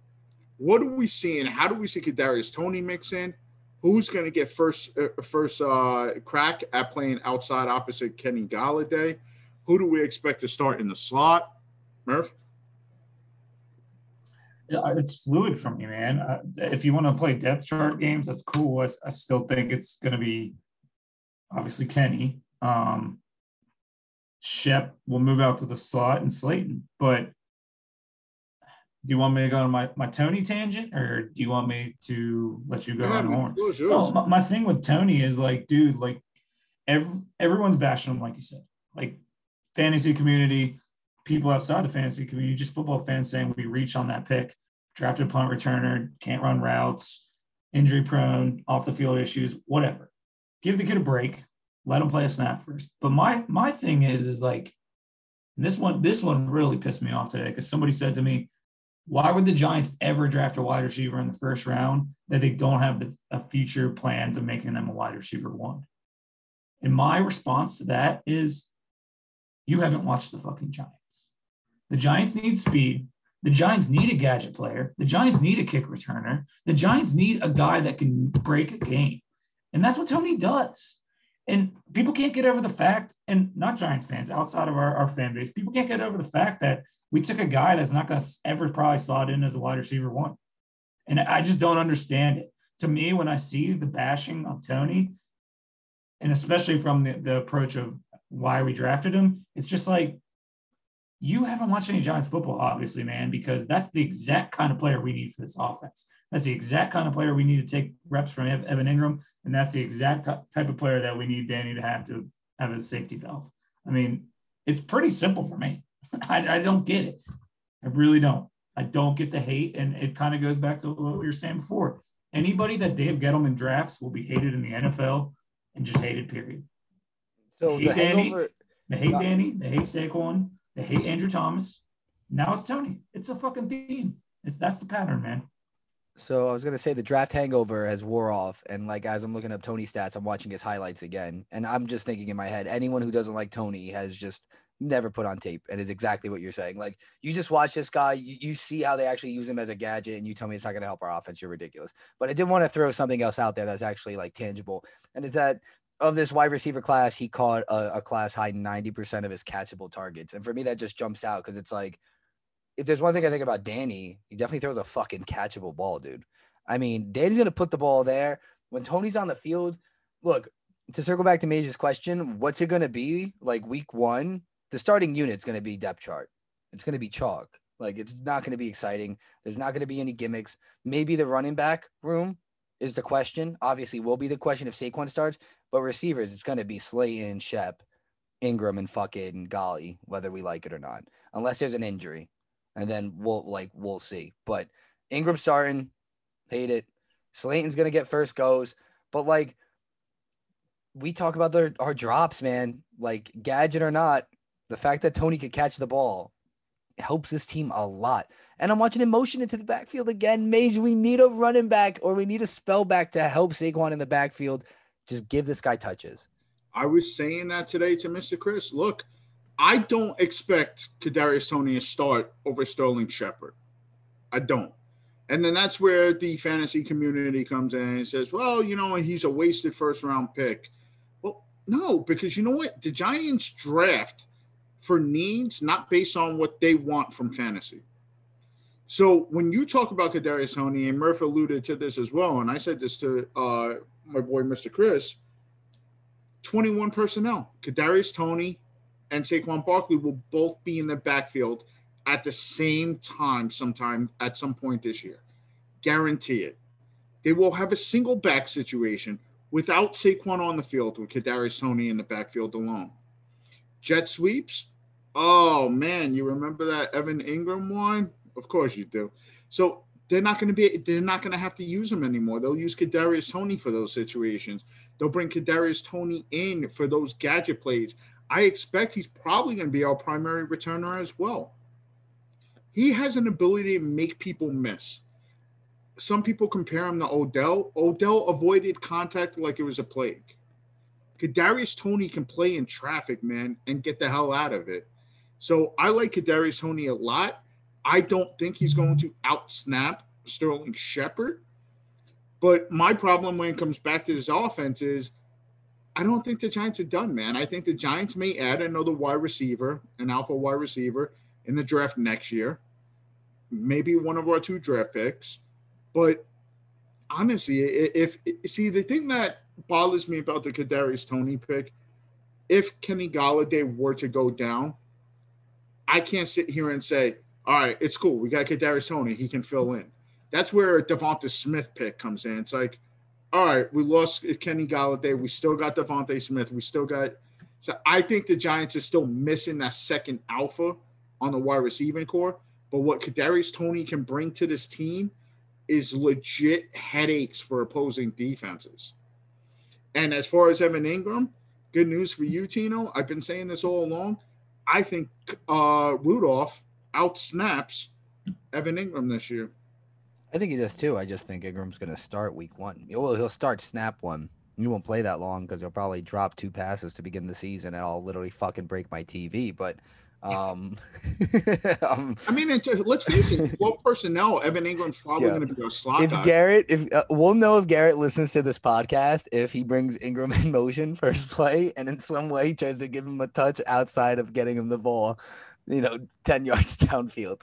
What do we see, and how do we see Kadarius Toney mix in? Who's going to get first uh, first uh, crack at playing outside opposite Kenny Golladay? Who do we expect to start in the slot? Murph?
Yeah, it's fluid for me, man. Uh, if you want to play depth chart games, that's cool. I, I still think it's going to be obviously Kenny. Um, Shep will move out to the slot and Slayton. But do you want me to go on my, my Toney tangent, or do you want me to let you go
Yeah,
on horn?
yours, yours.
No, my, my thing with Toney is like, dude, like every, everyone's bashing him, like you said. Like fantasy community, people outside the fantasy community, just football fans saying we reach on that pick, drafted punt returner, can't run routes, injury prone, off the field issues, whatever. Give the kid a break, let him play a snap first. But my my thing is, is like, this one, this one really pissed me off today because somebody said to me, why would the Giants ever draft a wide receiver in the first round that they don't have the a future plans of making them a wide receiver one? And my response to that is, you haven't watched the fucking Giants. The Giants need speed. The Giants need a gadget player. The Giants need a kick returner. The Giants need a guy that can break a game. And that's what Toney does. And people can't get over the fact, and not Giants fans, outside of our, our fan base, people can't get over the fact that we took a guy that's not going to ever probably slot in as a wide receiver one. And I just don't understand it. To me, when I see the bashing of Toney, and especially from the, the approach of why we drafted him, it's just like, you haven't watched any Giants football, obviously, man, because that's the exact kind of player we need for this offense. That's the exact kind of player we need to take reps from Evan Ingram, and that's the exact t- type of player that we need Danny to have to have a safety valve. I mean, it's pretty simple for me. I, I don't get it. I really don't. I don't get the hate, and it kind of goes back to what we were saying before. Anybody that Dave Gettleman drafts will be hated in the N F L and just hated, period.
So
They hate
the
Danny,
hangover,
they hate
uh,
Danny, they hate Saquon, they hate Andrew Thomas. Now it's Toney. It's a fucking theme. It's that's the pattern, man.
So I was gonna say the draft hangover has wore off, and like as I'm looking up Toney stats, I'm watching his highlights again, and I'm just thinking in my head, anyone who doesn't like Toney has just never put on tape, and is exactly what you're saying. Like, you just watch this guy, you, you see how they actually use him as a gadget, and you tell me it's not going to help our offense. You're ridiculous. But I did want to throw something else out there that's actually like tangible, and it's that of this wide receiver class, he caught a, a class high ninety percent of his catchable targets. And for me, that just jumps out because it's like, if there's one thing I think about Danny, he definitely throws a fucking catchable ball, dude. I mean, Danny's going to put the ball there. When Tony's on the field, look, to circle back to Mage's question, what's it going to be like week one? The starting unit's going to be depth chart. It's going to be chalk. Like, it's not going to be exciting. There's not going to be any gimmicks. Maybe the running back room is the question. Obviously, will be the question if Saquon starts. But receivers, it's going to be Slayton, Shep, Ingram, and fucking Golly, whether we like it or not, unless there's an injury. And then we'll like we'll see. But Ingram starting, hate it. Slayton's going to get first goes. But like, we talk about their, our drops, man. Like, gadget or not, the fact that Tony could catch the ball helps this team a lot. And I'm watching him motion into the backfield again. Maze, we need a running back or we need a spell back to help Saquon in the backfield. Just give this guy touches.
I was saying that today to Mister Chris. Look, I don't expect Kadarius Toney to start over Sterling Shepard. I don't. And then that's where the fantasy community comes in and says, well, you know, he's a wasted first-round pick. Well, no, because you know what? The Giants draft for needs, not based on what they want from fantasy. So when you talk about Kadarius Toney, and Murph alluded to this as well, and I said this to uh, my boy Mister Chris, twenty-one personnel. Kadarius Toney and Saquon Barkley will both be in the backfield at the same time sometime at some point this year. Guarantee it. They will have a single back situation without Saquon on the field with Kadarius Toney in the backfield alone. Jet sweeps. Oh, man, you remember that Evan Ingram one? Of course you do. So they're not going to be, they're not going to have to use him anymore. They'll use Kadarius Toney for those situations. They'll bring Kadarius Toney in for those gadget plays. I expect he's probably going to be our primary returner as well. He has an ability to make people miss. Some people compare him to Odell. Odell avoided contact like it was a plague. Kadarius Toney can play in traffic, man, and get the hell out of it. So I like Kadarius Toney a lot. I don't think he's going to out-snap Sterling Shepard. But my problem when it comes back to this offense is I don't think the Giants are done, man. I think the Giants may add another wide receiver, an alpha wide receiver, in the draft next year. Maybe one of our two draft picks. But honestly, if, if see, the thing that bothers me about the Kadarius Toney pick, if Kenny Golladay were to go down, I can't sit here and say, all right, it's cool. We got Kadarius Toney. He can fill in. That's where a Devonta Smith pick comes in. It's like, all right, we lost Kenny Golladay. We still got Devonta Smith. We still got – so I think the Giants are still missing that second alpha on the wide receiving core. But what Kadarius Toney can bring to this team is legit headaches for opposing defenses. And as far as Evan Ingram, good news for you, Tino. I've been saying this all along. I think uh, Rudolph out-snaps Evan Ingram this year.
I think he does too. I just think Ingram's going to start week one. Well, he'll start snap one. He won't play that long because he'll probably drop two passes to begin the season and I'll literally fucking break my T V. But um, um
I mean, it, let's face it, well, personnel, Evan Ingram's probably yeah. going to be a slot
if
guy.
Garrett, if uh, we'll know if Garrett listens to this podcast, if he brings Ingram in motion first play and in some way tries to give him a touch outside of getting him the ball, you know, ten yards downfield.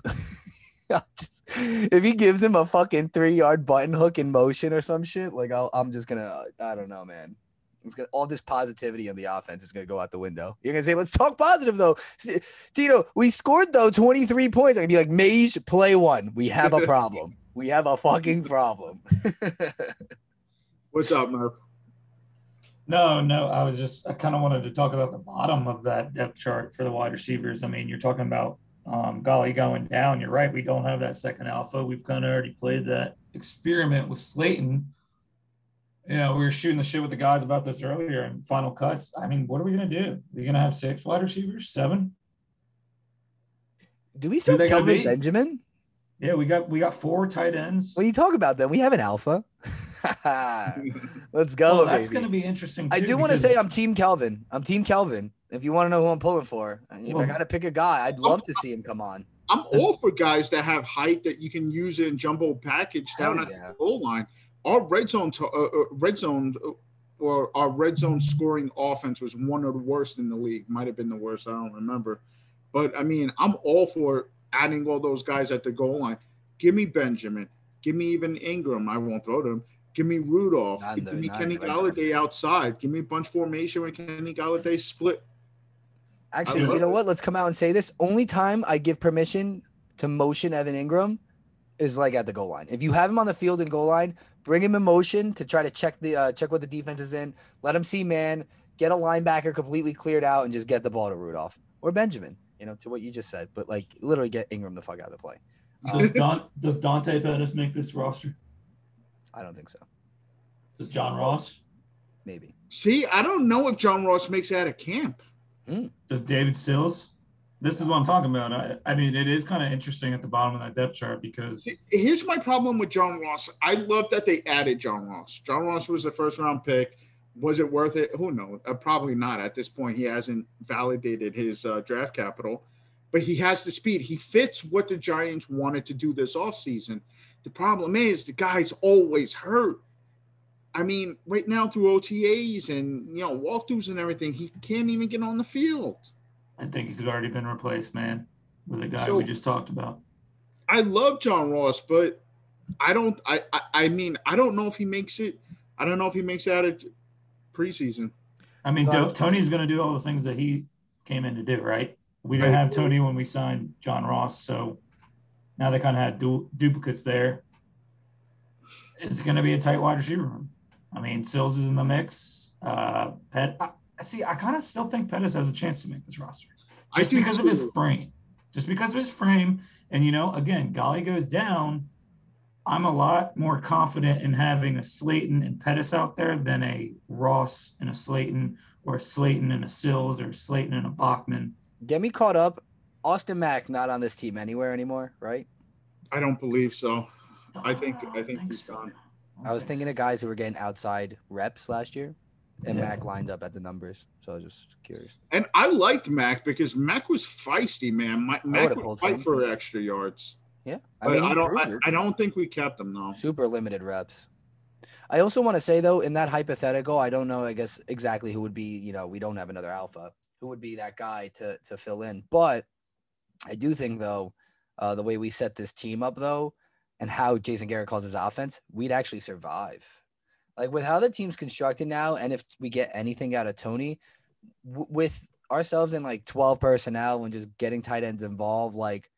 Just, if he gives him a fucking three yard button hook in motion or some shit, like I'll, I'm just gonna, I don't know, man. It's gonna, all this positivity on the offense is gonna go out the window. You're gonna say, let's talk positive though. Tino, we scored though twenty-three points. I can be like, Mage, play one. We have a problem. We have a fucking problem.
What's up, Murph?
No, no. I was just, I kind of wanted to talk about the bottom of that depth chart for the wide receivers. I mean, you're talking about Um, Golly going down. You're right. We don't have that second alpha. We've kind of already played that experiment with Slayton. You know, we were shooting the shit with the guys about this earlier in final cuts. I mean, what are we going to do? Are we going to have six wide receivers? Seven?
Do we still have Kelvin Benjamin?
Yeah, we got we got four tight ends.
What are you talking about then? We have an alpha. Let's go,
Oh, that's
baby.
going to be interesting. Too,
I do want to
because-
say I'm Team Kelvin. I'm Team Kelvin. If you want to know who I'm pulling for, if
Well-
I got to pick a guy, I'd love to see him come on.
I'm all for guys that have height that you can use in jumbo package down
Hell
at
yeah.
the goal line. Our red zone, to, uh, uh, red zone, uh, or our red zone scoring offense was one of the worst in the league. Might have been the worst. I don't remember. But I mean, I'm all for adding all those guys at the goal line. Give me Benjamin. Give me even Ingram. I won't throw them. Give me Rudolph.
Not in the-
Give me
not in
Kenny
the red zone.
Galladay outside. Give me bunch formation with Kenny Galladay split.
Actually,
love
you know
it.
what? Let's come out and say this. Only time I give permission to motion Evan Ingram is like at the goal line. If you have him on the field and goal line, bring him in motion to try to check the uh, check what the defense is in. Let him see man, get a linebacker completely cleared out, and just get the ball to Rudolph or Benjamin. You know, to what you just said, but like literally get Ingram the fuck out of the play.
Does, Don, does Dante Pettis make this roster?
I don't think so.
Does John Ross?
Maybe.
See, I don't know if John Ross makes it out of camp.
Does David Sills? This is what I'm talking about. I, I mean, it is kind of interesting at the bottom of that depth chart because
Here's my problem with John Ross. I love that they added John Ross. John Ross was a first round pick. Was it worth it? Who knows? Uh, probably not. At this point, he hasn't validated his uh, draft capital, but he has the speed. He fits what the Giants wanted to do this offseason. The problem is the guy's always hurt. I mean, right now through O T As and, you know, walkthroughs and everything, he can't even get on the field.
I think he's already been replaced, man, with the guy
So-
we just talked about.
I love John Ross, but I don't. I, I I mean, I don't know if he makes it. I don't know if he makes it out of preseason.
I mean,
Well-
Do- Tony's going to do all the things that he came in to do, right? We didn't
I
have
agree.
Tony when we signed John Ross, so now they kind of had du- duplicates there. It's going to be a tight wide receiver room. I mean, Sills is in the mix. Uh, Pet, I, see, I kind of still think Pettis has a chance to make this roster,
I
just
do
because of his
too.
frame. Just because of his frame, and you know, again, Golly goes down. I'm a lot more confident in having a Slayton and Pettis out there than a Ross and a Slayton, or a Slayton and a Sills, or a Slayton and a Bachman.
Get me caught up. Austin Mack not on this team anywhere anymore, right?
I don't believe so. I think- I think
don't
he's
so.
gone.
I was thinking of guys who were getting outside reps last year, and
Yeah.
Mac lined up at the numbers. So I was just curious.
And I liked Mac because Mac was feisty, man. Ma- Mac
would've
would
pulled
fight
him.
for extra yards.
Yeah,
But I,
he
don't.
proved
I,
it.
I don't think we kept him though.
Super limited reps. I also want to say though, in that hypothetical, I don't know, I guess exactly who would be, you know, we don't have another alpha, who would be that guy to to fill in. But I do think though, uh, the way we set this team up though, and how Jason Garrett calls his offense, we'd actually survive. Like with how the team's constructed now, and if we get anything out of Tony, w- with ourselves in like twelve personnel and just getting tight ends involved, like,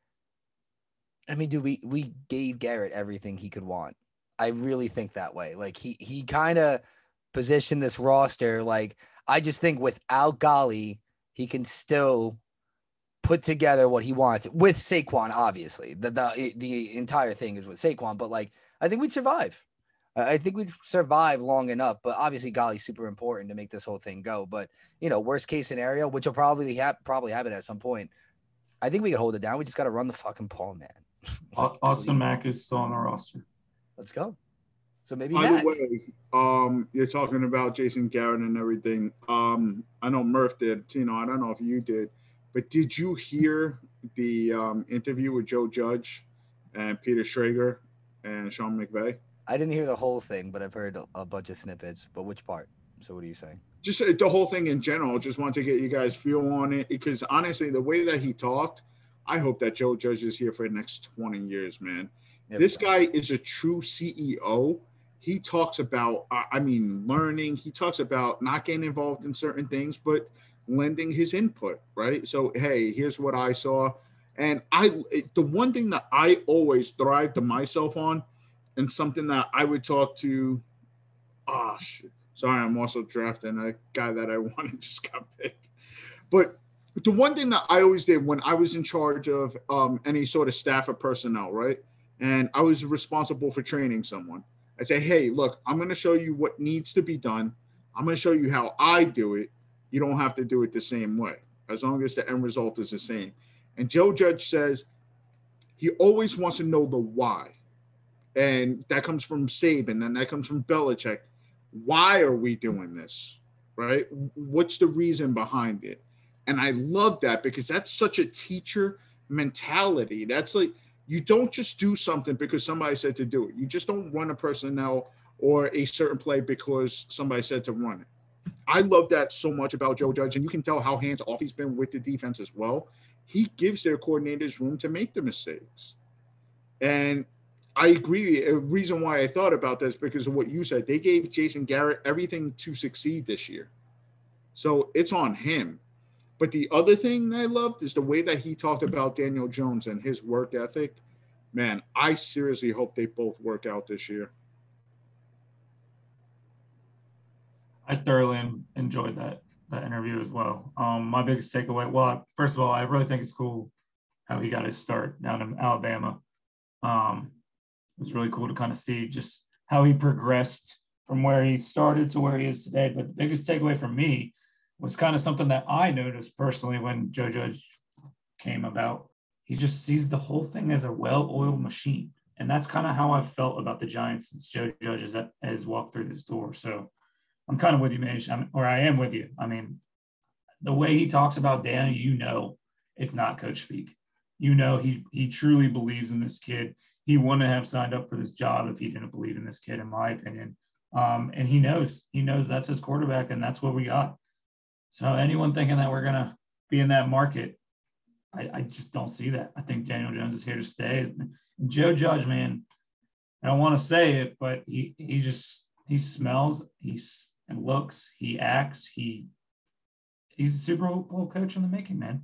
I mean, dude, we we gave Garrett everything he could want. I really think that way. Like he he kind of positioned this roster. Like I just think without Golly, he can still put together what he wants with Saquon. Obviously, the the the entire thing is with Saquon, but like I think we'd survive. I I think we'd survive long enough. But obviously, Golly's super important to make this whole thing go. But you know, worst case scenario, which will probably have probably happen at some point. I think we can hold it down. We just got to run the fucking ball, man.
Au- Austin Mack is still on the roster.
Let's go. So maybe
By
Mac.
the way, um, you're talking about Jason Garrett and everything. Um, I know Murph did. Tino, I don't know if you did, but did you hear the um, interview with Joe Judge and Peter Schrager and Sean McVay?
I didn't hear the whole thing, but I've heard a, a bunch of snippets. But which part? So what are you saying?
Just uh, the whole thing in general. Just want to get you guys' feel on it because honestly, the way that he talked, I hope that Joe Judge is here for the next twenty years, man.
Yeah,
This guy is a true C E O. He talks about, uh, I mean, learning. He talks about not getting involved in certain things, but lending his input, right? So, hey, here's what I saw. And I, the one thing that I always thrive to myself on, and something that I would talk to, oh, shit. Sorry, I'm also drafting a guy that I wanted just got picked. But the one thing that I always did when I was in charge of um, any sort of staff or personnel, right? And I was responsible for training someone. I say, hey, look, I'm going to show you what needs to be done. I'm going to show you how I do it. You don't have to do it the same way, as long as the end result is the same. And Joe Judge says he always wants to know the why. and that comes from Saban, and that comes from Belichick. Why are we doing this, right? What's the reason behind it? And I love that because that's such a teacher mentality. That's like, you don't just do something because somebody said to do it. You just don't run a personnel or a certain play because somebody said to run it. I love that so much about Joe Judge, and you can tell how hands-off he's been with the defense as well. He gives their coordinators room to make the mistakes. And I agree. A reason why I thought about this because of what you said. They gave Jason Garrett everything to succeed this year. So it's on him. But the other thing I loved is the way that he talked about Daniel Jones and his work ethic. Man, I seriously hope they both work out this year.
I thoroughly enjoyed that that interview as well. Um, my biggest takeaway, well, first of all, I really think it's cool how he got his start down in Alabama. Um, it was really cool to kind of see just how he progressed from where he started to where he is today. But the biggest takeaway from me was kind of something that I noticed personally when Joe Judge came about. He just sees the whole thing as a well-oiled machine. And that's kind of how I've felt about the Giants since Joe Judge has, has walked through this door. So I'm kind of with you, Mage, I'm, or I am with you. I mean, the way he talks about Dan, you know it's not coach speak. You know he he truly believes in this kid. He wouldn't have signed up for this job if he didn't believe in this kid, in my opinion. Um, and he knows. He knows that's his quarterback, and that's what we got. So anyone thinking that we're going to be in that market, I, I just don't see that. I think Daniel Jones is here to stay. And Joe Judge, man, I don't want to say it, but he he just he smells, he and looks, he acts, he he's a Super Bowl coach in the making, man.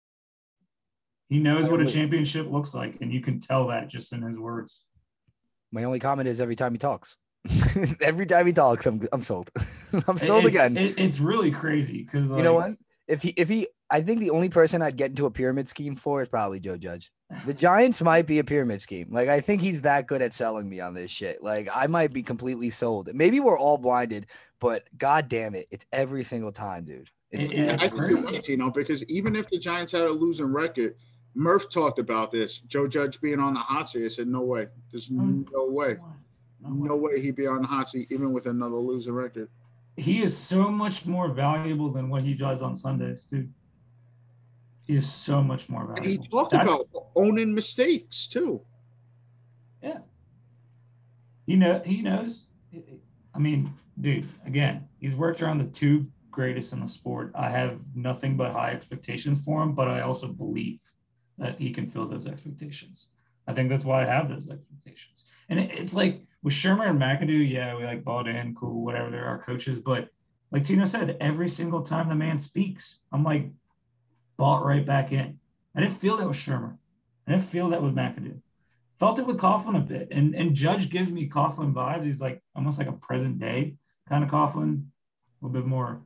He knows what a championship looks like, and you can tell that just in his words.
My only comment is every time he talks. Every time he talks, I'm I'm sold. I'm sold
it's,
again.
It, it's really crazy because like,
you know what? If he if he, I think the only person I'd get into a pyramid scheme for is probably Joe Judge. The Giants might be a pyramid scheme. Like I think he's that good at selling me on this shit. Like I might be completely sold. Maybe we're all blinded, but god damn it, it's every single time, dude. It's
It- it's
I think you're right, you know, because even if the Giants had a losing record, Murph talked about this. Joe Judge being on the hot seat. I said, no way. There's no way. No way he'd be on the hot seat even with another losing record.
He is so much more valuable than what he does on Sundays, too. He is so much more valuable.
And he talked
That's-
about owning mistakes too.
Yeah. He know he knows. I mean, dude, again, he's worked around the two greatest in the sport. I have nothing but high expectations for him, but I also believe that he can fill those expectations. I think that's why I have those expectations. And it, it's like with Shermer and McAdoo, yeah, we like bought in, cool, whatever, they're our coaches. But like Tino said, every single time the man speaks, I'm like bought right back in. I didn't feel that with Shermer. I didn't feel that with McAdoo. Felt it with Coughlin a bit. And and Judge gives me Coughlin vibes. He's like almost like a present day kind of Coughlin, a little bit more.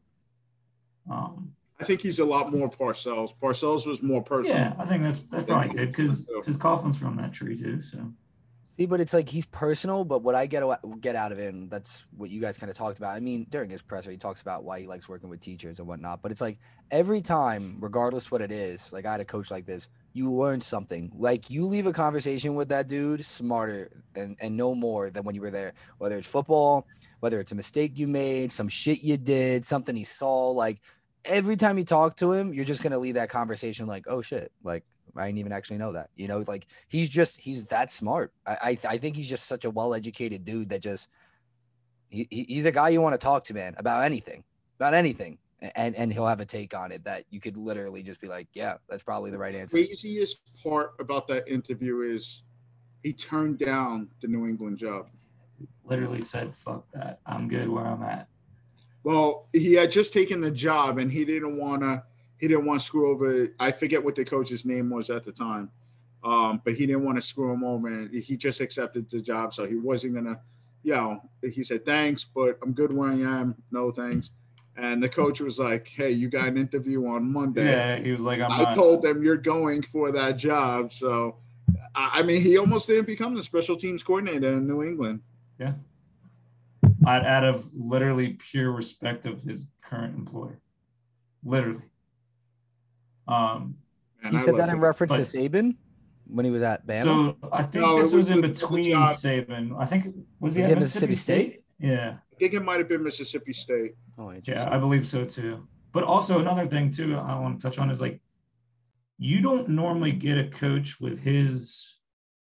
Um,
I think he's a lot more Parcells. Parcells was more personal.
yeah, I think that's that's probably good because because Coughlin's from that tree too. So
See, but it's like he's personal, but what I get get out of it, and that's what you guys kind of talked about. I mean, during his presser, he talks about why he likes working with teachers and whatnot. But it's like every time, regardless what it is, like I had a coach like this, you learn something. Like you leave a conversation with that dude smarter and, and no more than when you were there, whether it's football, whether it's a mistake you made, some shit you did, something he saw. Like every time you talk to him, you're just going to leave that conversation like, oh shit, like I didn't even actually know that, you know, like he's just, he's that smart. I I, I think he's just such a well-educated dude that just, he, he's a guy you want to talk to, man, about anything, about anything. And, and he'll have a take on it that you could literally just be like, yeah, that's probably the right answer.
The craziest part about that interview is he turned down the New England job.
literally said, fuck that. I'm good where I'm at.
Well, he had just taken the job and he didn't want to, he didn't want to screw over. I forget what the coach's name was at the time. Um, but he didn't want to screw him over and he just accepted the job. So he wasn't going to, you know, he said, thanks, but I'm good where I am. No, thanks. And the coach was like, hey, you got an interview on Monday.
Yeah, he was like, I'm
I
not.
told them you're going for that job. So, I mean, he almost didn't become the special teams coordinator in New England.
Yeah. Out, out of literally pure respect of his current employer. Literally. Um,
And
He
I
said
love
that in
it.
reference
But-
to Saban? when he was at Bama?
So I think
No,
this
it
was,
was
in
the-
between
the job.
Saban. I think was he
Was
at
he at
Mississippi,
Mississippi
State? Yeah,
I think it might have been Mississippi State.
Oh, interesting.
yeah, I believe so too. But also another thing too, I want to touch on is like, you don't normally get a coach with his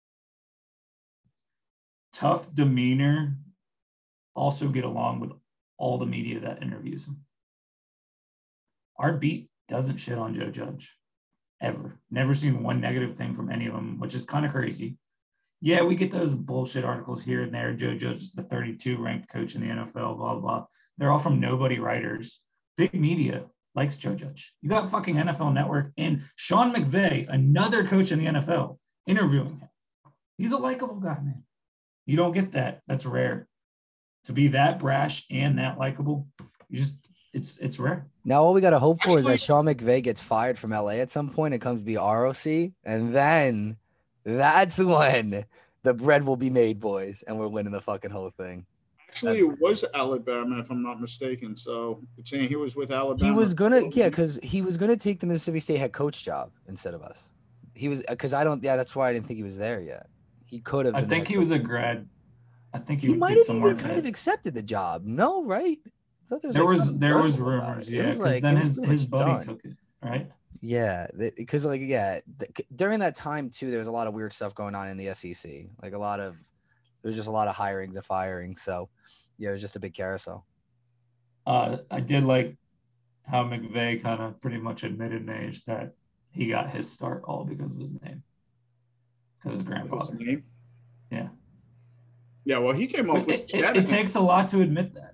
tough demeanor also get along with all the media that interviews him. Our beat doesn't shit on Joe Judge ever. Never seen one negative thing from any of them, which is kind of crazy. Yeah, we get those bullshit articles here and there. Joe Judge is the thirty-two ranked coach in the N F L, blah, blah. They're all from nobody writers. Big media likes Joe Judge. You got fucking N F L Network and Sean McVay, another coach in the N F L, interviewing him. He's a likable guy, man. You don't get that. That's rare. To be that brash and that likable, you just it's it's rare.
Now all we got to hope for is
Actually-
that Sean McVay gets fired from L A at some point and comes to be R O C, and then that's when the bread will be made, boys, and we're winning the fucking whole thing.
Actually, it was Alabama, if I'm not mistaken. So it's saying he was with Alabama.
He was gonna, yeah, because he was gonna take the Mississippi State head coach job instead of us. He was because I don't, yeah, that's why I didn't think he was there yet. He could have.
I
been the
think
head
he was
coach.
a grad. I think he,
He
would
might
get
have
somewhere
even kind of
good.
accepted the job. No, right? I thought
There
like
was
something
there was
verbal about
rumors,
it. It
yeah,
was
because
like-
then
it was
his
pretty
his
much
buddy
done.
took it, right?
Yeah, because like yeah, th- during that time too, there was a lot of weird stuff going on in the S E C. Like a lot of, there was just a lot of hirings and firings. So yeah, it was just a big carousel.
Uh, I did like how McVay kind of pretty much admitted Mage that he got his start all because of his name, because his
His
grandfather.
name.
Yeah,
Yeah, well, he came up
it,
with
it, it, it takes a lot to admit that.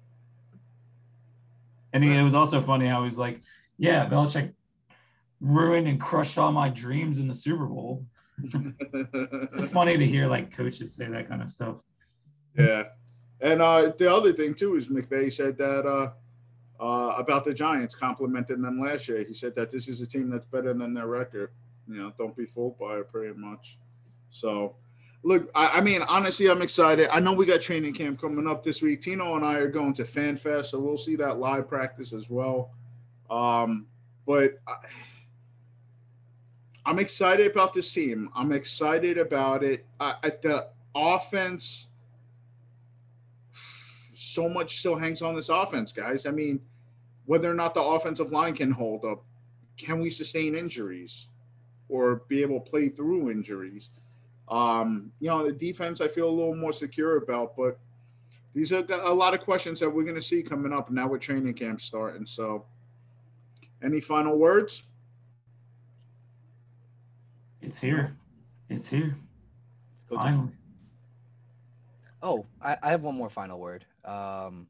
And he, it was also funny how he's like, "Yeah, Belichick ruined and crushed all my dreams in the Super Bowl." It's funny to hear like coaches say that kind of stuff.
Yeah. And uh, the other thing, too, is McVay said that uh, uh, about the Giants, complimenting them last year. He said that this is a team that's better than their record. You know, don't be fooled by it pretty much. So, look, I, I mean, honestly, I'm excited. I know we got training camp coming up this week. Tino and I are going to Fan Fest, so we'll see that live practice as well. Um, but I, I'm excited about this team. I'm excited about it. I, I, the offense – so much still hangs on this offense, guys. I mean, whether or not the offensive line can hold up, can we sustain injuries or be able to play through injuries? Um, you know, the defense I feel a little more secure about, but these are a lot of questions that we're going to see coming up now with training camp starting. So any final words?
It's here. It's here.
Go time.
Finally.
Oh, I, I have one more final word. Um,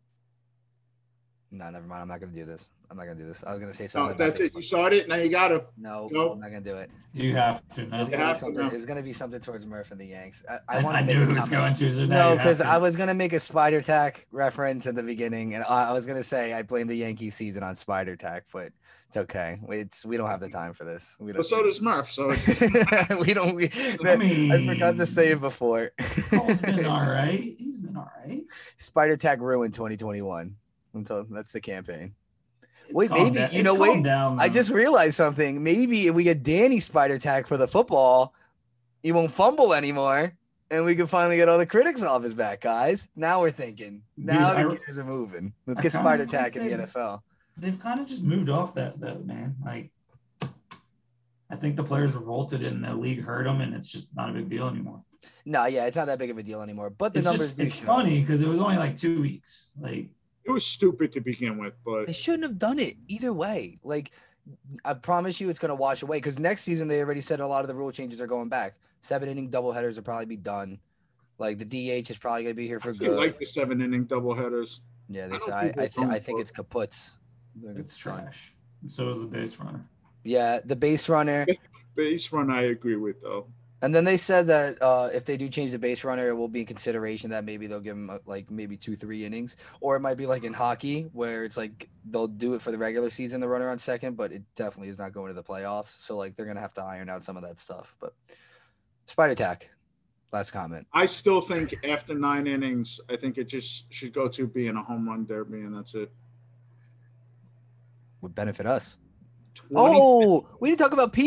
no, never mind. I'm not gonna do this. I'm not gonna do this. I was gonna say
No,
something.
that's
about
it. You started it. Now you got to.
No,
Go.
I'm not gonna do it.
You have to know.
It's
You
gonna, be
have to
something,
now.
it's gonna be something towards Murph and the Yanks. I, I,
I,
want
I
to make
knew
a
who was
comment.
going to. So now
No,
you have
because
to.
I was gonna make a Spider Tack reference in the beginning, and I, I was gonna say I blame the Yankee season on Spider Tack, but it's okay. It's we don't have the time for this. We don't.
But so does Murph. So
we don't. We,
I mean,
I forgot to say it before.
Paul's been all right. He's been all right.
Spider Tack ruined twenty twenty-one. Until that's the campaign.
It's
Wait,
calmed
maybe-
down.
you
It's
know,
calmed
wait,
down,
I
though.
just realized something. Maybe if we get Danny Spider Tack for the football, he won't fumble anymore, and we can finally get all the critics off his back, guys. Now we're thinking. Now
Dude,
the
I-
gears are moving. Let's
I
get
kinda
Spider
think
Tack in the
they-
N F L.
They've kind of just moved off that though, man. Like, I think the players revolted and the league heard them, and it's just not a big deal anymore.
No, yeah, it's not that big of a deal anymore. But the
It's
numbers
just
do
it's
show.
funny because it was only like two weeks. Like,
it was stupid to begin with, but
They shouldn't have done it either way. Like, I promise you, it's gonna wash away because next season they already said a lot of the rule changes are going back. Seven inning doubleheaders will probably be done. Like the D H is probably gonna be here for
I
good.
like the seven inning doubleheaders.
Yeah, they
I don't
say I,
think
I
they're
think I
going
think
for
it's kaputs. They're gonna
it's
try.
trash. And so is the base runner.
Yeah, the base runner.
Base run, I agree with though.
And then they said that uh, if they do change the base runner, it will be in consideration that maybe they'll give him uh, like maybe two, three innings, or it might be like in hockey where it's like they'll do it for the regular season, the runner on second, but it definitely is not going to the playoffs. So like they're gonna have to iron out some of that stuff. But Spider Tack, last comment.
I still think after nine innings, I think it just should go to being a home run derby, and that's it.
Would benefit us.
twenty
Oh, we didn't talk about Pete.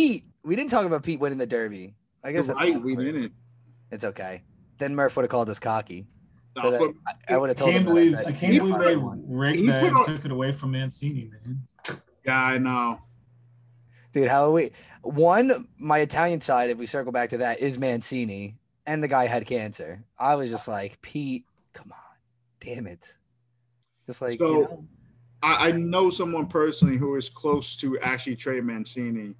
We didn't talk about Pete winning the Derby. I guess
You're
that's
right. We
clear.
didn't.
It's okay. Then Murph would have called us cocky.
No,
I,
but
I would have
I
told
can't
him.
believe
that
I
I
can't
he
believe
put
they
on-
rigged
he
that
put
and
on-
took it away from Mancini, man.
yeah, I know.
Dude, how are we? One, my Italian side, if we circle back to that, is Mancini, and the guy had cancer. I was just like, Pete, come on, damn it. Just like,
So-
you know,
I, I know someone personally who is close to actually Trey Mancini.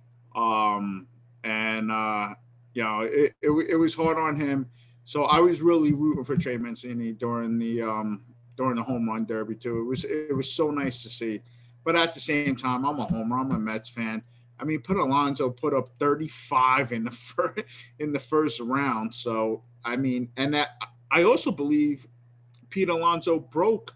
Um, and, uh, you know, it, it, it was hard on him. So I was really rooting for Trey Mancini during the um, during the home run derby too. It was it was so nice to see. But at the same time, I'm a homer. I'm a Mets fan. I mean, put Alonso put up thirty-five in the first in the first round. So I mean, and that I also believe Pete Alonso broke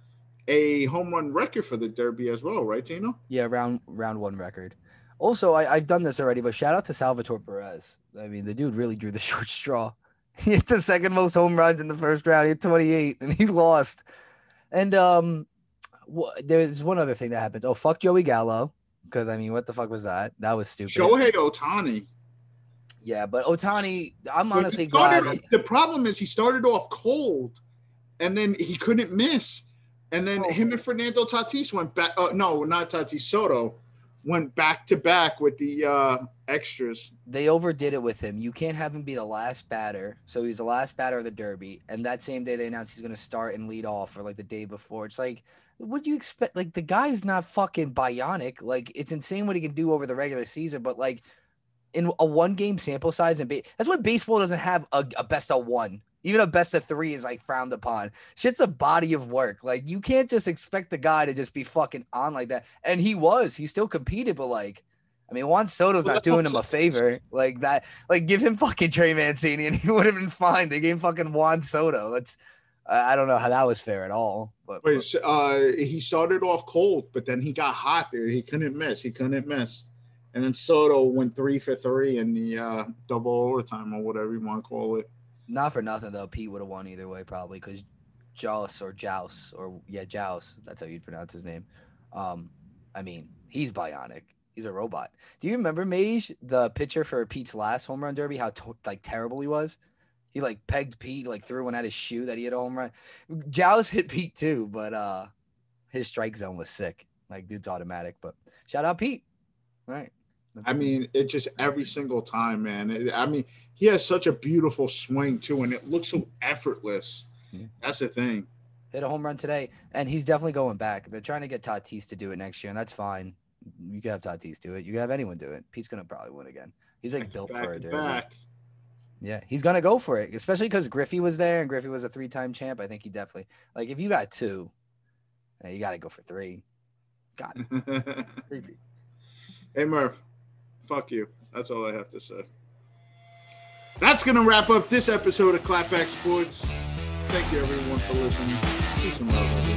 a home run record for the Derby as well, right, Tino?
yeah, round round one record. Also, I, I've done this already, but shout out to Salvatore Perez. I mean, the dude really drew the short straw. He hit the second most home runs in the first round. He hit twenty-eight, and he lost. And um, wh- there's one other thing that happens. Oh, fuck Joey Gallo. Because, I mean, what the fuck was that? That was stupid.
Shohei Ohtani.
Yeah, but Otani, I'm
But
honestly
he started-
glad. he-
The problem is he started off cold, and then he couldn't miss. And then
Oh.
him and Fernando Tatis went back. Uh, no, not Tatis, Soto went back to back with the uh, extras.
They overdid it with him. You can't have him be the last batter. So he's the last batter of the Derby. And that same day they announced he's going to start and lead off, or like the day before. It's like, what do you expect? Like, the guy's not fucking bionic. Like, it's insane what he can do over the regular season. But, like, in a one game sample size, and ba- that's why baseball doesn't have a, a best of one. Even a best of three is like frowned upon. Shit's a body of work. Like, you can't just expect the guy to just be fucking on like that. And he was. He still competed, but like, I mean, Juan Soto's
Well,
not
that's
doing him
also-
a favor like that. Like, give him fucking Trey Mancini and he would have been fine. They gave fucking Juan Soto. That's I I don't know how that was fair at all. But
Wait, so, uh, he started off cold, but then he got hot there. He couldn't miss. He couldn't miss. And then Soto went three for three in the uh, double overtime or whatever you want to call it.
not for nothing though, Pete would have won either way probably because Joust or Joust or yeah Joust, that's how you'd pronounce his name. Um, I mean, he's bionic. He's a robot. Do you remember Mage, the pitcher for Pete's last home run derby? How to- like terrible he was. He like pegged Pete, like threw one at his shoe that he had a home run. Joust hit Pete too, but uh, his strike zone was sick. Like, dude's automatic. But shout out Pete. All right.
I mean, it just every single time, man. It- I mean, he has such a beautiful swing too, and it looks so effortless.
Yeah.
That's the thing.
Hit a home run today, and he's definitely going back. They're trying to get Tatis to do it next year, and that's fine. You can have Tatis do it. You can have anyone do it. Pete's gonna probably win again. He's like built
Back
for a
to
derby.
back.
Yeah, he's gonna go for it, especially because Griffey was there, and Griffey was a three-time champ. I think he definitely like if you got two, eh, you got to go for three. Got it. Three Pete.
Hey, Murph, fuck you. That's all I have to say. That's going to wrap up this episode of Clapback Sports. Thank you, everyone, for listening. Peace and love, everyone.